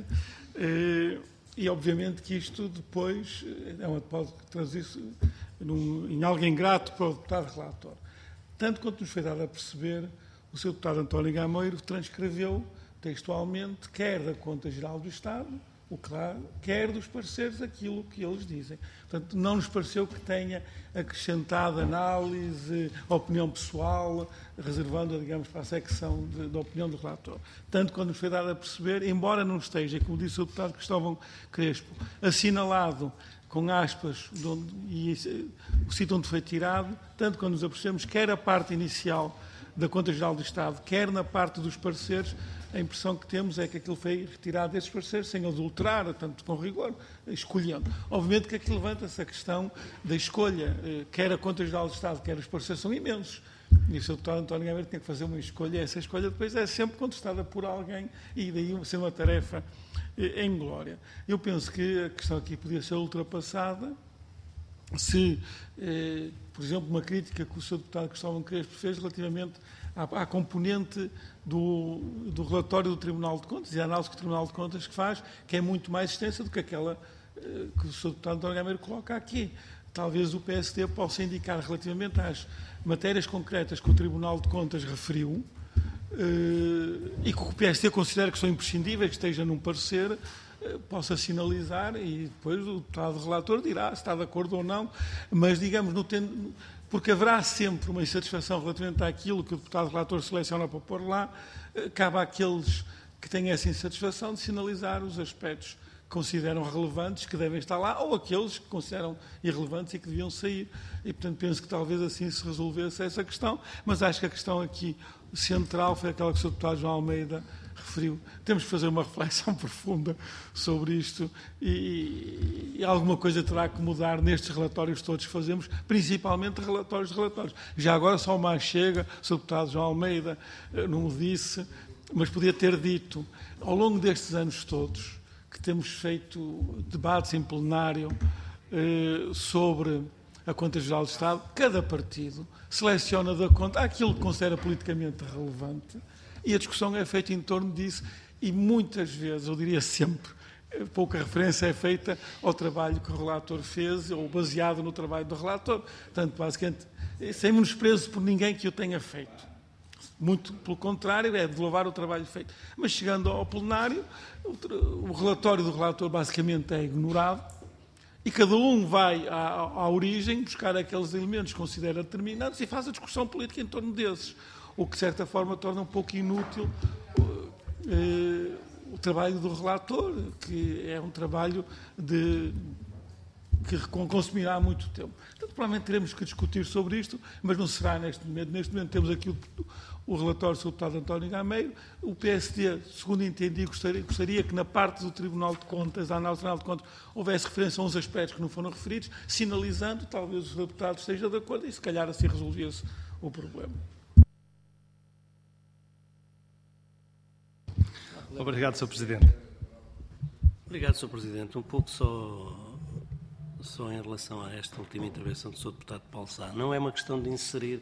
e obviamente que isto depois pode traduzir-se em algo ingrato para o deputado relator. Tanto quanto nos foi dado a perceber, o Sr. Deputado António Gameiro transcreveu textualmente, quer da Conta Geral do Estado, o claro, quer dos parceiros aquilo que eles dizem. Portanto, não nos pareceu que tenha acrescentado análise, opinião pessoal, reservando-a, digamos, para a secção da opinião do relator. Tanto quando nos foi dado a perceber, embora não esteja, como disse o deputado Cristóvão Crespo, assinalado com aspas, e o sítio onde foi tirado, tanto quando nos apercebemos, quer a parte inicial da Conta Geral do Estado, quer na parte dos parceiros, a impressão que temos é que aquilo foi retirado desses parceiros sem adulterar, tanto com rigor, escolhendo. Obviamente que aqui levanta-se a questão da escolha, quer a Conta Geral do Estado, quer os parceiros são imensos. E o Sr. Deputado António Gameiro tem que fazer uma escolha, essa escolha depois é sempre contestada por alguém e daí ser uma tarefa em glória. Eu penso que a questão aqui podia ser ultrapassada se, por exemplo, uma crítica que o Sr. Deputado Cristóvão Crespo fez relativamente à componente do relatório do Tribunal de Contas e a análise que o Tribunal de Contas faz, que é muito mais extensa do que aquela que o Sr. Deputado António Gameiro coloca aqui. Talvez o PSD possa indicar relativamente matérias concretas que o Tribunal de Contas referiu e que o PSD considera que são imprescindíveis, que esteja num parecer, possa sinalizar e depois o deputado relator dirá se está de acordo ou não, mas digamos, porque haverá sempre uma insatisfação relativamente àquilo que o deputado relator seleciona para pôr lá, cabe àqueles que têm essa insatisfação de sinalizar os aspectos que consideram relevantes, que devem estar lá, ou aqueles que consideram irrelevantes e que deviam sair. E, portanto, penso que talvez assim se resolvesse essa questão, mas acho que a questão aqui central foi aquela que o Sr. Deputado João Almeida referiu. Temos que fazer uma reflexão profunda sobre isto e alguma coisa terá que mudar nestes relatórios que todos fazemos, principalmente relatórios de relatórios. Já agora só mais chega, o Sr. Deputado João Almeida não o disse, mas podia ter dito, ao longo destes anos todos, que temos feito debates em plenário sobre a Conta Geral do Estado, cada partido seleciona da conta aquilo que considera politicamente relevante e a discussão é feita em torno disso e muitas vezes, eu diria sempre, pouca referência é feita ao trabalho que o relator fez ou baseado no trabalho do relator. Portanto, basicamente, sem menosprezo por ninguém que o tenha feito. Muito pelo contrário, é de louvar o trabalho feito. Mas chegando ao plenário, o relatório do relator basicamente é ignorado e cada um vai à origem buscar aqueles elementos que considera determinantes e faz a discussão política em torno desses, o que de certa forma torna um pouco inútil o trabalho do relator, que é um trabalho que consumirá muito tempo. Portanto, provavelmente teremos que discutir sobre isto, mas não será neste momento. Neste momento temos aqui o relatório sobre o deputado António Gameiro. O PSD, segundo entendi, gostaria que na parte do Tribunal de Contas, da análise do Tribunal de Contas, houvesse referência a uns aspectos que não foram referidos, sinalizando, talvez o deputado esteja de acordo e se calhar assim resolvia-se o problema. Obrigado, Sr. Presidente. Obrigado, Sr. Presidente. Um pouco só em relação a esta última intervenção do Sr. Deputado Paulo Sá. Não é uma questão de inserir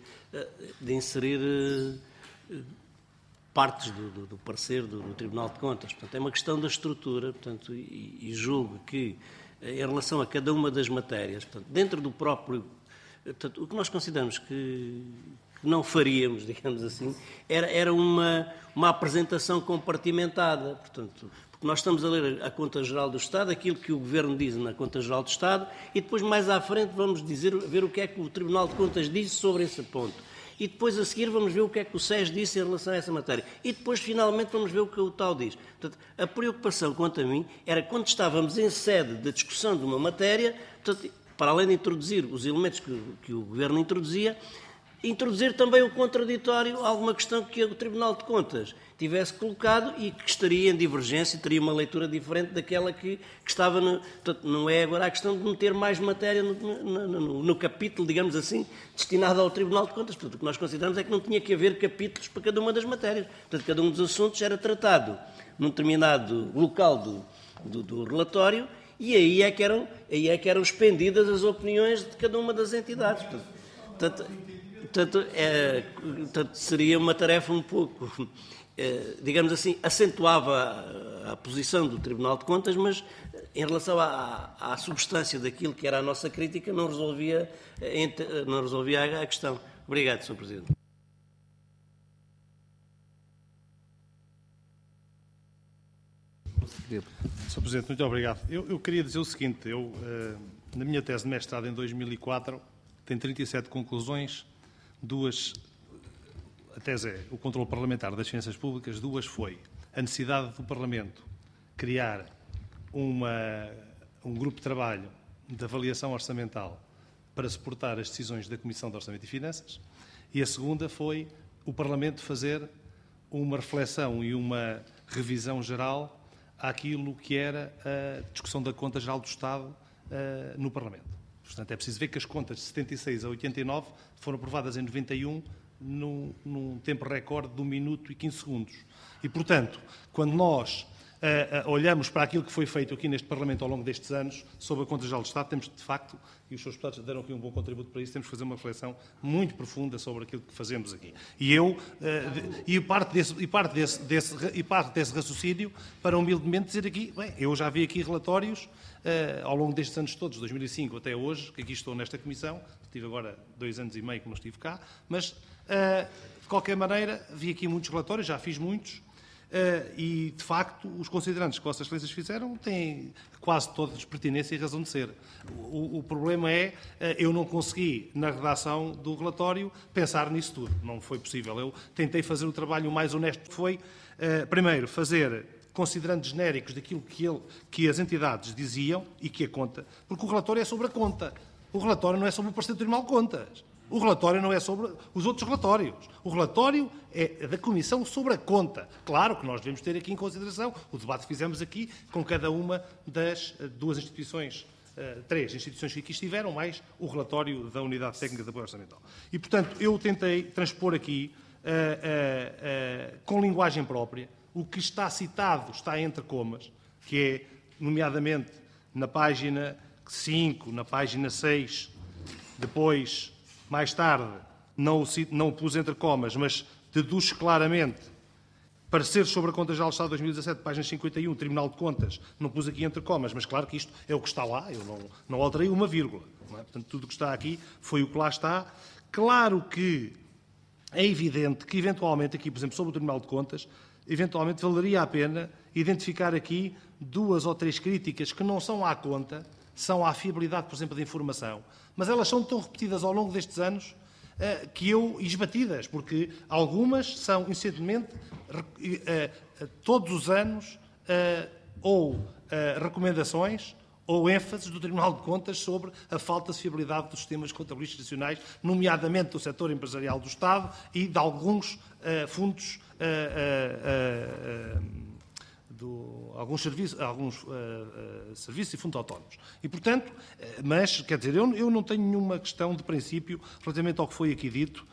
partes do parecer do Tribunal de Contas. Portanto, é uma questão da estrutura, portanto, e julgo que, em relação a cada uma das matérias, portanto, dentro do próprio... Portanto, o que nós consideramos que não faríamos, digamos assim, era uma apresentação compartimentada, portanto... Nós estamos a ler a Conta Geral do Estado, aquilo que o Governo diz na Conta Geral do Estado, e depois, mais à frente, vamos ver o que é que o Tribunal de Contas disse sobre esse ponto. E depois, a seguir, vamos ver o que é que o SES disse em relação a essa matéria. E depois, finalmente, vamos ver o que o tal diz. Portanto, a preocupação, quanto a mim, era quando estávamos em sede da discussão de uma matéria, portanto, para além de introduzir os elementos que o Governo introduzia, introduzir também o contraditório a alguma questão que o Tribunal de Contas tivesse colocado e que estaria em divergência, teria uma leitura diferente daquela que estava... Portanto, não é agora a questão de meter mais matéria no capítulo, digamos assim, destinado ao Tribunal de Contas. Portanto, o que nós consideramos é que não tinha que haver capítulos para cada uma das matérias. Portanto, cada um dos assuntos era tratado num determinado local do relatório e aí é que eram expendidas as opiniões de cada uma das entidades. Portanto, seria uma tarefa um pouco, digamos assim, acentuava a posição do Tribunal de Contas, mas em relação à substância daquilo que era a nossa crítica, não resolvia a questão. Obrigado, Sr. Presidente. Sr. Presidente, muito obrigado. Eu queria dizer o seguinte, na minha tese de mestrado em 2004, tem 37 conclusões, a tese é o controle parlamentar das finanças públicas, 2 foi a necessidade do Parlamento criar um grupo de trabalho de avaliação orçamental para suportar as decisões da Comissão de Orçamento e Finanças e a segunda foi o Parlamento fazer uma reflexão e uma revisão geral àquilo que era a discussão da Conta Geral do Estado no Parlamento. Portanto, é preciso ver que as contas de 76 a 89 foram aprovadas em 91 num tempo recorde de 1 minuto e 15 segundos. E, portanto, quando nós olhamos para aquilo que foi feito aqui neste Parlamento ao longo destes anos sobre a Conta Geral do Estado, temos de facto, e os seus deputados deram aqui um bom contributo para isso, temos de fazer uma reflexão muito profunda sobre aquilo que fazemos aqui. E parte desse raciocínio para humildemente dizer aqui, bem, eu já vi aqui relatórios ao longo destes anos todos, 2005 até hoje, que aqui estou nesta comissão, tive agora 2 anos e meio que não estive cá, mas de qualquer maneira vi aqui muitos relatórios, já fiz muitos, e, de facto, os considerandos que Vossas Excelências fizeram têm quase todos pertinência e razão de ser. O problema é, eu não consegui, na redação do relatório, pensar nisso tudo. Não foi possível. Eu tentei fazer o trabalho mais honesto que foi, primeiro, fazer considerandos genéricos daquilo que as entidades diziam e que a conta, porque o relatório é sobre a conta. O relatório não é sobre o parecer do Tribunal de Contas. O relatório não é sobre os outros relatórios. O relatório é da Comissão sobre a conta. Claro que nós devemos ter aqui em consideração o debate que fizemos aqui com cada uma das 2 instituições, 3 instituições que aqui estiveram, mais o relatório da Unidade Técnica de Apoio Orçamental. E, portanto, eu tentei transpor aqui, com linguagem própria, o que está citado, está entre comas, que é, nomeadamente, na página 5, na página 6, depois... Mais tarde, não o pus entre comas, mas deduz claramente pareceres sobre a Conta Geral do Estado de 2017, página 51, Tribunal de Contas, não pus aqui entre comas, mas claro que isto é o que está lá, eu não alterei uma vírgula. Não é? Portanto, tudo o que está aqui foi o que lá está. Claro que é evidente que, eventualmente, aqui, por exemplo, sobre o Tribunal de Contas, eventualmente valeria a pena identificar aqui 2 ou 3 críticas que não são à conta, são à fiabilidade, por exemplo, da informação, mas elas são tão repetidas ao longo destes anos e esbatidas, porque algumas são, insistentemente, todos os anos, ou recomendações ou ênfases do Tribunal de Contas sobre a falta de fiabilidade dos sistemas contabilísticos nacionais, nomeadamente do setor empresarial do Estado e de alguns fundos alguns serviços e fundos autónomos. E, portanto, mas, quer dizer, eu não tenho nenhuma questão de princípio relativamente ao que foi aqui dito.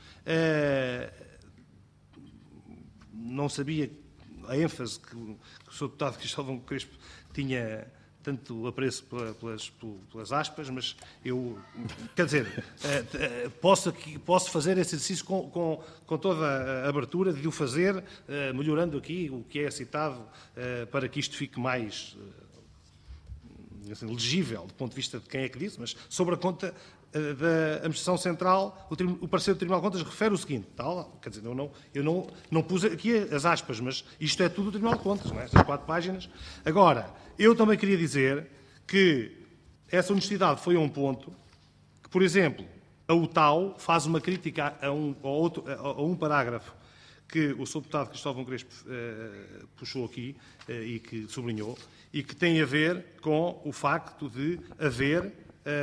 Não sabia a ênfase que o Sr. Deputado Cristóvão Crespo tinha tanto apreço pelas aspas, mas eu, quer dizer, posso fazer esse exercício com toda a abertura de o fazer, melhorando aqui o que é citado, para que isto fique mais assim, legível do ponto de vista de quem é que disse, mas sobre a conta da Administração Central, o parecer do Tribunal de Contas refere o seguinte, tal, quer dizer, eu não pus aqui as aspas, mas isto é tudo o Tribunal de Contas, não é? Estas 4 páginas. Agora, eu também queria dizer que essa honestidade foi a um ponto que, por exemplo, a UTAU faz uma crítica a um parágrafo que o Sr. Deputado Cristóvão Crespo puxou aqui e que sublinhou, e que tem a ver com o facto de haver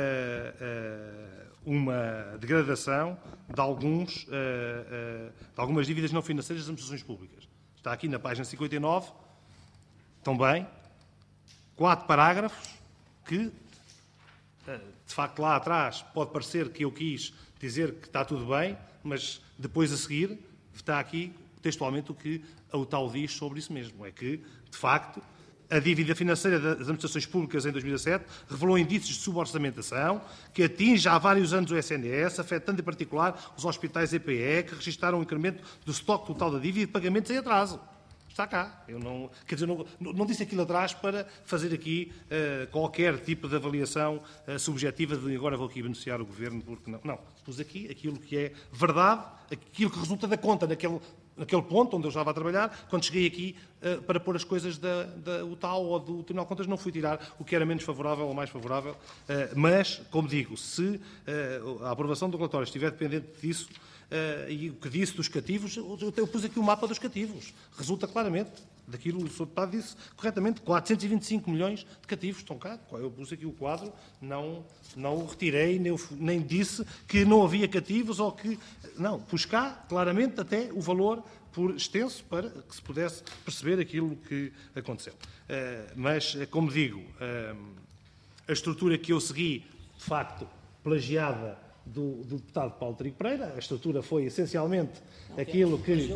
uma degradação de algumas dívidas não financeiras das administrações públicas. Está aqui na página 59, também, 4 parágrafos que, de facto, lá atrás pode parecer que eu quis dizer que está tudo bem, mas depois a seguir está aqui textualmente o que a UTAU diz sobre isso mesmo. É que, de facto, a dívida financeira das administrações públicas em 2007 revelou indícios de suborçamentação que atinge há vários anos o SNS, afetando em particular os hospitais EPE, que registraram um incremento do estoque total da dívida e de pagamentos em atraso. Está cá. Eu não disse aquilo atrás para fazer aqui qualquer tipo de avaliação subjetiva de agora vou aqui beneficiar o Governo, porque não. Não. Pus aqui aquilo que é verdade, aquilo que resulta da conta naquele ponto onde eu estava a trabalhar. Quando cheguei aqui para pôr as coisas da UTAU ou do Tribunal de Contas, não fui tirar o que era menos favorável ou mais favorável, mas, como digo, se a aprovação do relatório estiver dependente disso, e o que disse dos cativos, eu pus aqui o mapa dos cativos. Resulta claramente daquilo que o Sr. Deputado disse corretamente, 425 milhões de cativos estão cá. Eu pus aqui o quadro, não o retirei, nem disse que não havia cativos ou que... Não, pus cá claramente até o valor por extenso para que se pudesse perceber aquilo que aconteceu. Mas, como digo, a estrutura que eu segui, de facto, plagiada do deputado Paulo Trigo Pereira. A estrutura foi essencialmente aquilo que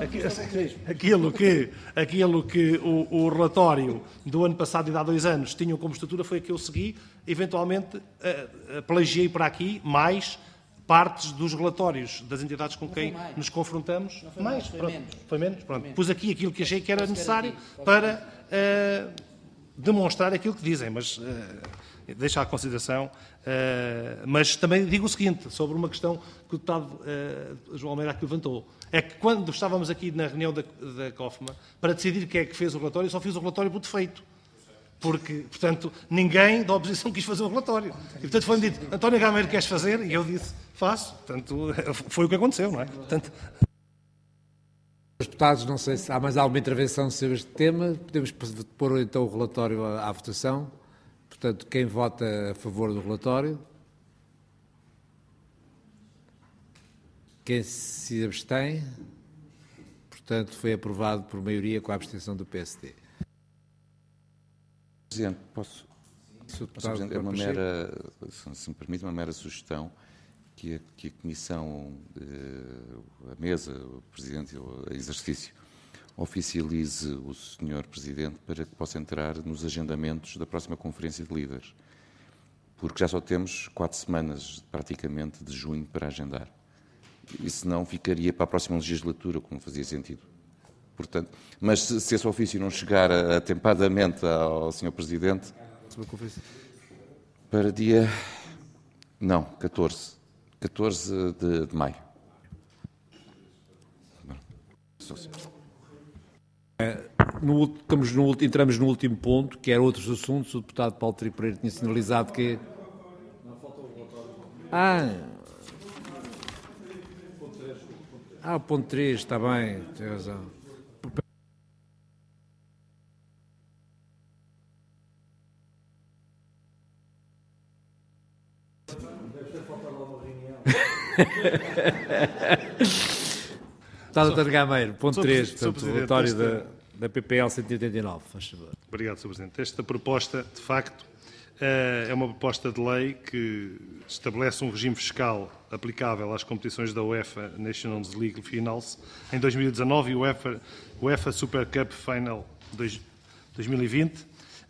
o relatório do ano passado e de há 2 anos tinham como estrutura, foi a que eu segui. Eventualmente, plagiei para aqui mais partes dos relatórios das entidades com quem nos confrontamos. Foi menos. Pronto. Pus aqui aquilo que achei que era necessário para demonstrar aquilo que dizem, mas deixo à consideração. Mas também digo o seguinte, sobre uma questão que o deputado João Almeida aqui levantou. É que quando estávamos aqui na reunião da COFMA, para decidir quem é que fez o relatório, só fiz o relatório por defeito. Porque, portanto, ninguém da oposição quis fazer o relatório. E, portanto, foi-me dito, António Gameiro, queres fazer? E eu disse, faço. Portanto, foi o que aconteceu, não é? Portanto... Os deputados, não sei se há mais alguma intervenção sobre este tema. Podemos pôr então o relatório à votação. Portanto, quem vota a favor do relatório? Quem se abstém? Portanto, foi aprovado por maioria com a abstenção do PSD. Presidente, posso Presidente, é uma mera, se me permite, uma mera sugestão que a Comissão, a mesa, o Presidente em exercício, oficialize o Sr. Presidente para que possa entrar nos agendamentos da próxima Conferência de Líderes, porque já só temos 4 semanas, praticamente, de junho para agendar. E senão ficaria para a próxima legislatura, como fazia sentido. Portanto, mas se esse ofício não chegar atempadamente ao Sr. Presidente, para dia... Não, 14 de maio. Entramos no último ponto, que era outros assuntos. O deputado Paulo Trigo Pereira tinha sinalizado que... o ponto 3, está bem, tem razão. Deputado António Gameiro, ponto 3, portanto, o relatório da PPL 189, faz favor. Obrigado, Sr. Presidente. Esta proposta, de facto, é uma proposta de lei que estabelece um regime fiscal aplicável às competições da UEFA Nations League Finals em 2019 e UEFA Super Cup Final 2020.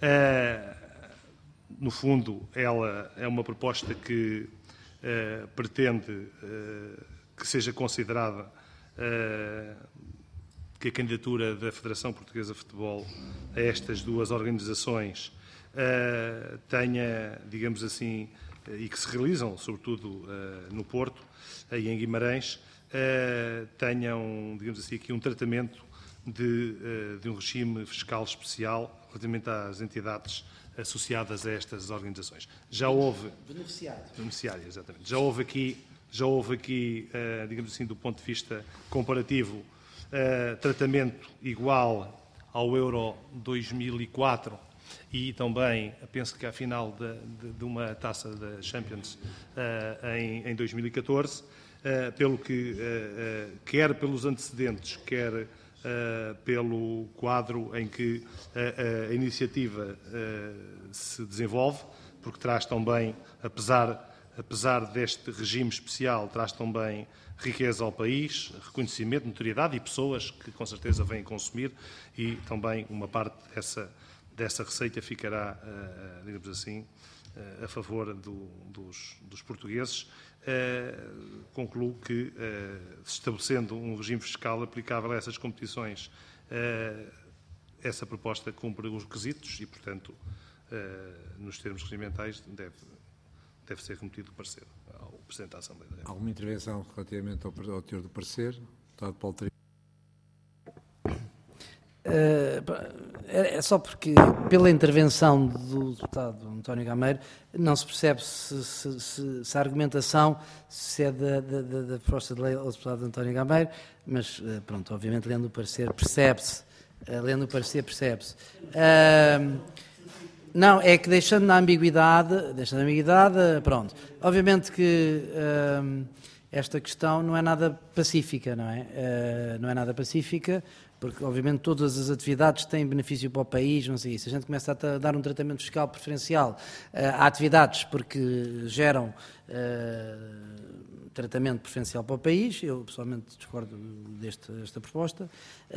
No fundo, ela é uma proposta que pretende que seja considerada que a candidatura da Federação Portuguesa de Futebol a estas 2 organizações tenha, digamos assim, e que se realizam, sobretudo no Porto e em Guimarães, tenham, digamos assim, aqui um tratamento de um regime fiscal especial relativamente às entidades associadas a estas organizações. Já houve... Beneficiárias, exatamente. Já houve aqui, digamos assim, do ponto de vista comparativo, tratamento igual ao Euro 2004 e também, penso que à final de uma taça da Champions em 2014, pelo que, quer pelos antecedentes, quer pelo quadro em que a iniciativa se desenvolve, porque traz também, apesar deste regime especial, traz também riqueza ao país, reconhecimento, notoriedade e pessoas que com certeza vêm consumir, e também uma parte dessa receita ficará, digamos assim, a favor dos portugueses. Concluo que, estabelecendo um regime fiscal aplicável a essas competições, essa proposta cumpre os requisitos e, portanto, nos termos regimentais, deve ser remetido o parecer ao Presidente da Assembleia da República. Alguma intervenção relativamente ao teor do parecer? Deputado Paulo Trigo. É só porque, pela intervenção do deputado António Gameiro, não se percebe se a argumentação se é da proposta de lei ao deputado António Gameiro, mas, pronto, obviamente, lendo o parecer, percebe-se. Não, é que deixando na ambiguidade, pronto. Obviamente que esta questão não é nada pacífica, não é? Não é nada pacífica, porque obviamente todas as atividades têm benefício para o país, não sei, se a gente começa a dar um tratamento fiscal preferencial a atividades porque geram tratamento preferencial para o país. Eu pessoalmente discordo desta proposta.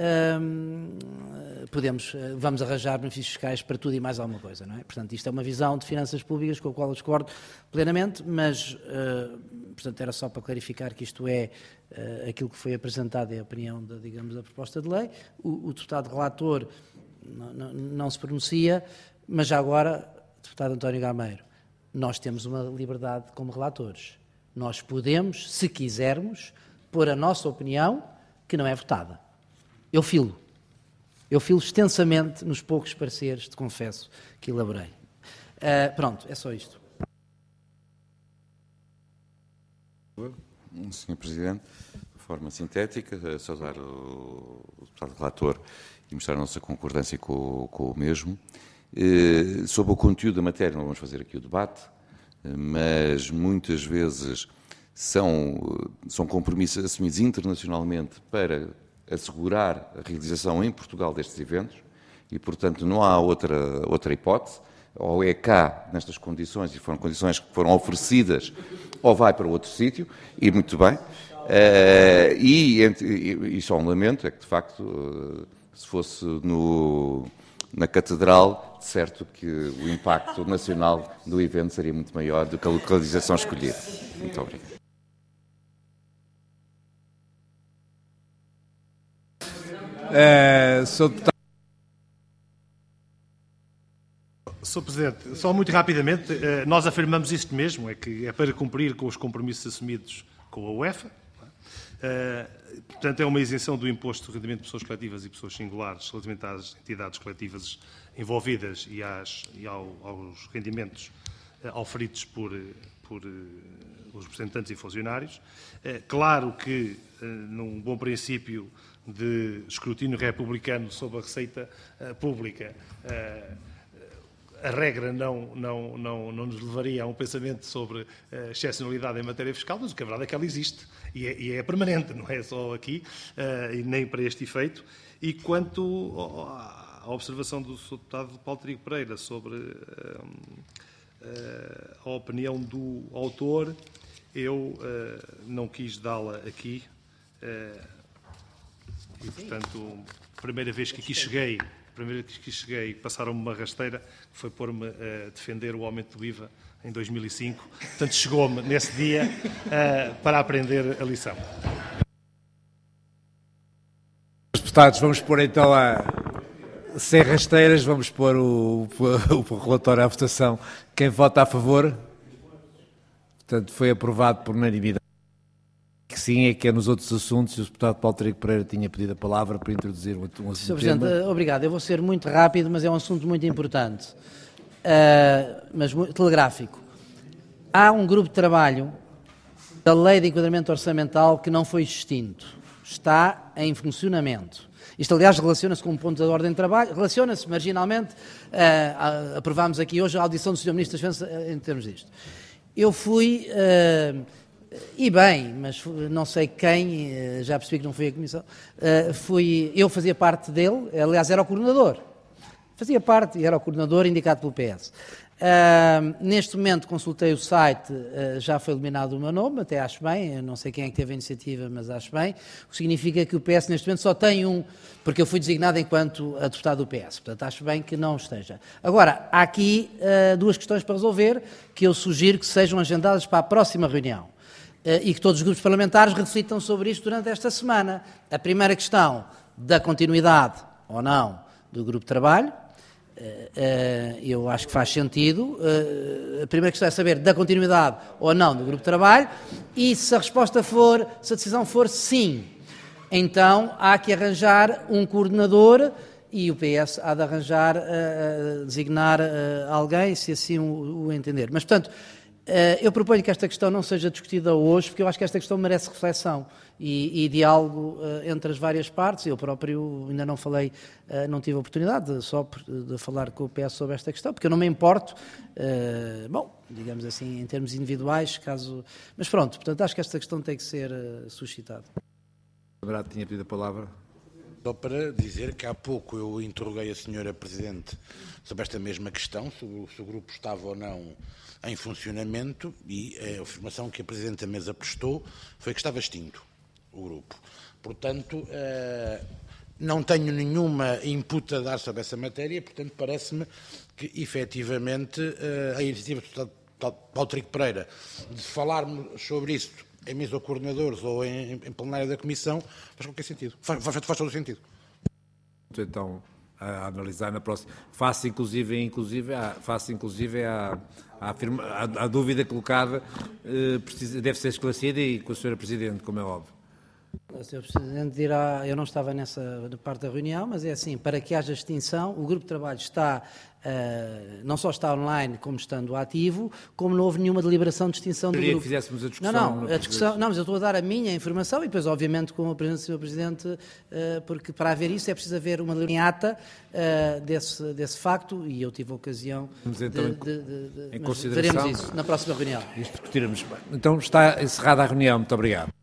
Vamos arranjar benefícios fiscais para tudo e mais alguma coisa, não é? Portanto, isto é uma visão de finanças públicas com a qual eu discordo plenamente, mas, portanto, era só para clarificar que isto é aquilo que foi apresentado é a opinião da proposta de lei. O deputado relator não se pronuncia, mas já agora, deputado António Gameiro, nós temos uma liberdade como relatores. Nós podemos, se quisermos, pôr a nossa opinião, que não é votada. Eu filo extensamente nos poucos pareceres, te confesso, que elaborei. Pronto, é só isto. Sr. Presidente, de forma sintética, saudar o deputado relator e mostrar a nossa concordância com o mesmo. Sobre o conteúdo da matéria, não vamos fazer aqui o debate, mas muitas vezes são compromissos assumidos internacionalmente para assegurar a realização em Portugal destes eventos e, portanto, não há outra hipótese. Ou é cá, nestas condições, e foram condições que foram oferecidas, ou vai para outro sítio, e muito bem. E só um lamento, é que, de facto, se fosse na Catedral, certo que o impacto nacional do evento seria muito maior do que a localização escolhida. Muito obrigado. Sr. Presidente, só muito rapidamente, nós afirmamos isto mesmo, é que é para cumprir com os compromissos assumidos com a UEFA. Portanto, é uma isenção do imposto de rendimento de pessoas coletivas e pessoas singulares relativamente às entidades coletivas envolvidas e aos rendimentos auferidos por os representantes e funcionários. Claro que, num bom princípio de escrutínio republicano sobre a receita pública, a regra não nos levaria a um pensamento sobre excepcionalidade em matéria fiscal, mas o que é verdade é que ela existe e é permanente, não é só aqui e nem para este efeito. E quanto à observação do Sr. Deputado Paulo Trigo Pereira sobre a opinião do autor, eu não quis dá-la aqui e, portanto, a primeira vez que aqui cheguei, passaram-me uma rasteira, que foi pôr-me a defender o aumento do IVA em 2005. Portanto, chegou-me nesse dia para aprender a lição. Deputados, vamos pôr então sem rasteiras, vamos pôr o relatório à votação. Quem vota a favor? Portanto, foi aprovado por unanimidade. Que sim, é que é nos outros assuntos, e o deputado Paulo Trigo Pereira tinha pedido a palavra para introduzir um assunto. Sr. Presidente, obrigado. Eu vou ser muito rápido, mas é um assunto muito importante, mas telegráfico. Há um grupo de trabalho da Lei de Enquadramento Orçamental que não foi extinto. Está em funcionamento. Isto, aliás, relaciona-se com um ponto da ordem de trabalho, relaciona-se marginalmente. Aprovámos aqui hoje a audição do Sr. Ministro das Finanças em termos disto. Eu fui... E bem, mas não sei quem, já percebi que não foi a Comissão, eu fazia parte dele, aliás era o coordenador, fazia parte e era o coordenador indicado pelo PS. Neste momento consultei o site, já foi eliminado o meu nome, até acho bem, eu não sei quem é que teve a iniciativa, mas acho bem, o que significa que o PS neste momento só tem um, porque eu fui designado enquanto a deputado do PS, portanto acho bem que não esteja. Agora, há aqui duas questões para resolver, que eu sugiro que sejam agendadas para a próxima reunião. E que todos os grupos parlamentares reflitam sobre isto durante esta semana. A primeira questão da continuidade ou não do grupo de trabalho, eu acho que faz sentido. A primeira questão é saber da continuidade ou não do grupo de trabalho e se a resposta for, se a decisão for sim, então há que arranjar um coordenador e o PS há de arranjar, designar alguém, se assim o entender. Mas, portanto, eu proponho que esta questão não seja discutida hoje, porque eu acho que esta questão merece reflexão e diálogo entre as várias partes. Eu próprio ainda não falei, não tive a oportunidade de falar com o PS sobre esta questão, porque eu não me importo, digamos assim, em termos individuais, caso... Mas pronto, portanto, acho que esta questão tem que ser suscitada. O Andrade tinha pedido a palavra. Só para dizer que há pouco eu interroguei a senhora Presidente sobre esta mesma questão, sobre se o grupo estava ou não em funcionamento, e a afirmação que a Presidente da Mesa prestou foi que estava extinto o grupo. Portanto, não tenho nenhuma input a dar sobre essa matéria, portanto, parece-me que, efetivamente, a iniciativa do Paulo Trigo Pereira de falarmos sobre isto em mesa de coordenadores ou em plenário da Comissão faz qualquer sentido. Faz todo o sentido. Então, a analisar na próxima. Faço inclusive a dúvida colocada, deve ser esclarecida e com a Sra. Presidente, como é óbvio. O Sr. Presidente dirá, eu não estava nessa parte da reunião, mas é assim, para que haja extinção, o grupo de trabalho está, não só está online, como estando ativo, como não houve nenhuma deliberação de extinção do grupo. Que fizéssemos a discussão. Não, mas eu estou a dar a minha informação e depois, obviamente, com a presença do Sr. Presidente, porque para haver isso é preciso haver uma ata desse facto e eu tive a ocasião em consideração. Veremos isso na próxima reunião. Discutiremos. Então está encerrada a reunião. Muito obrigado.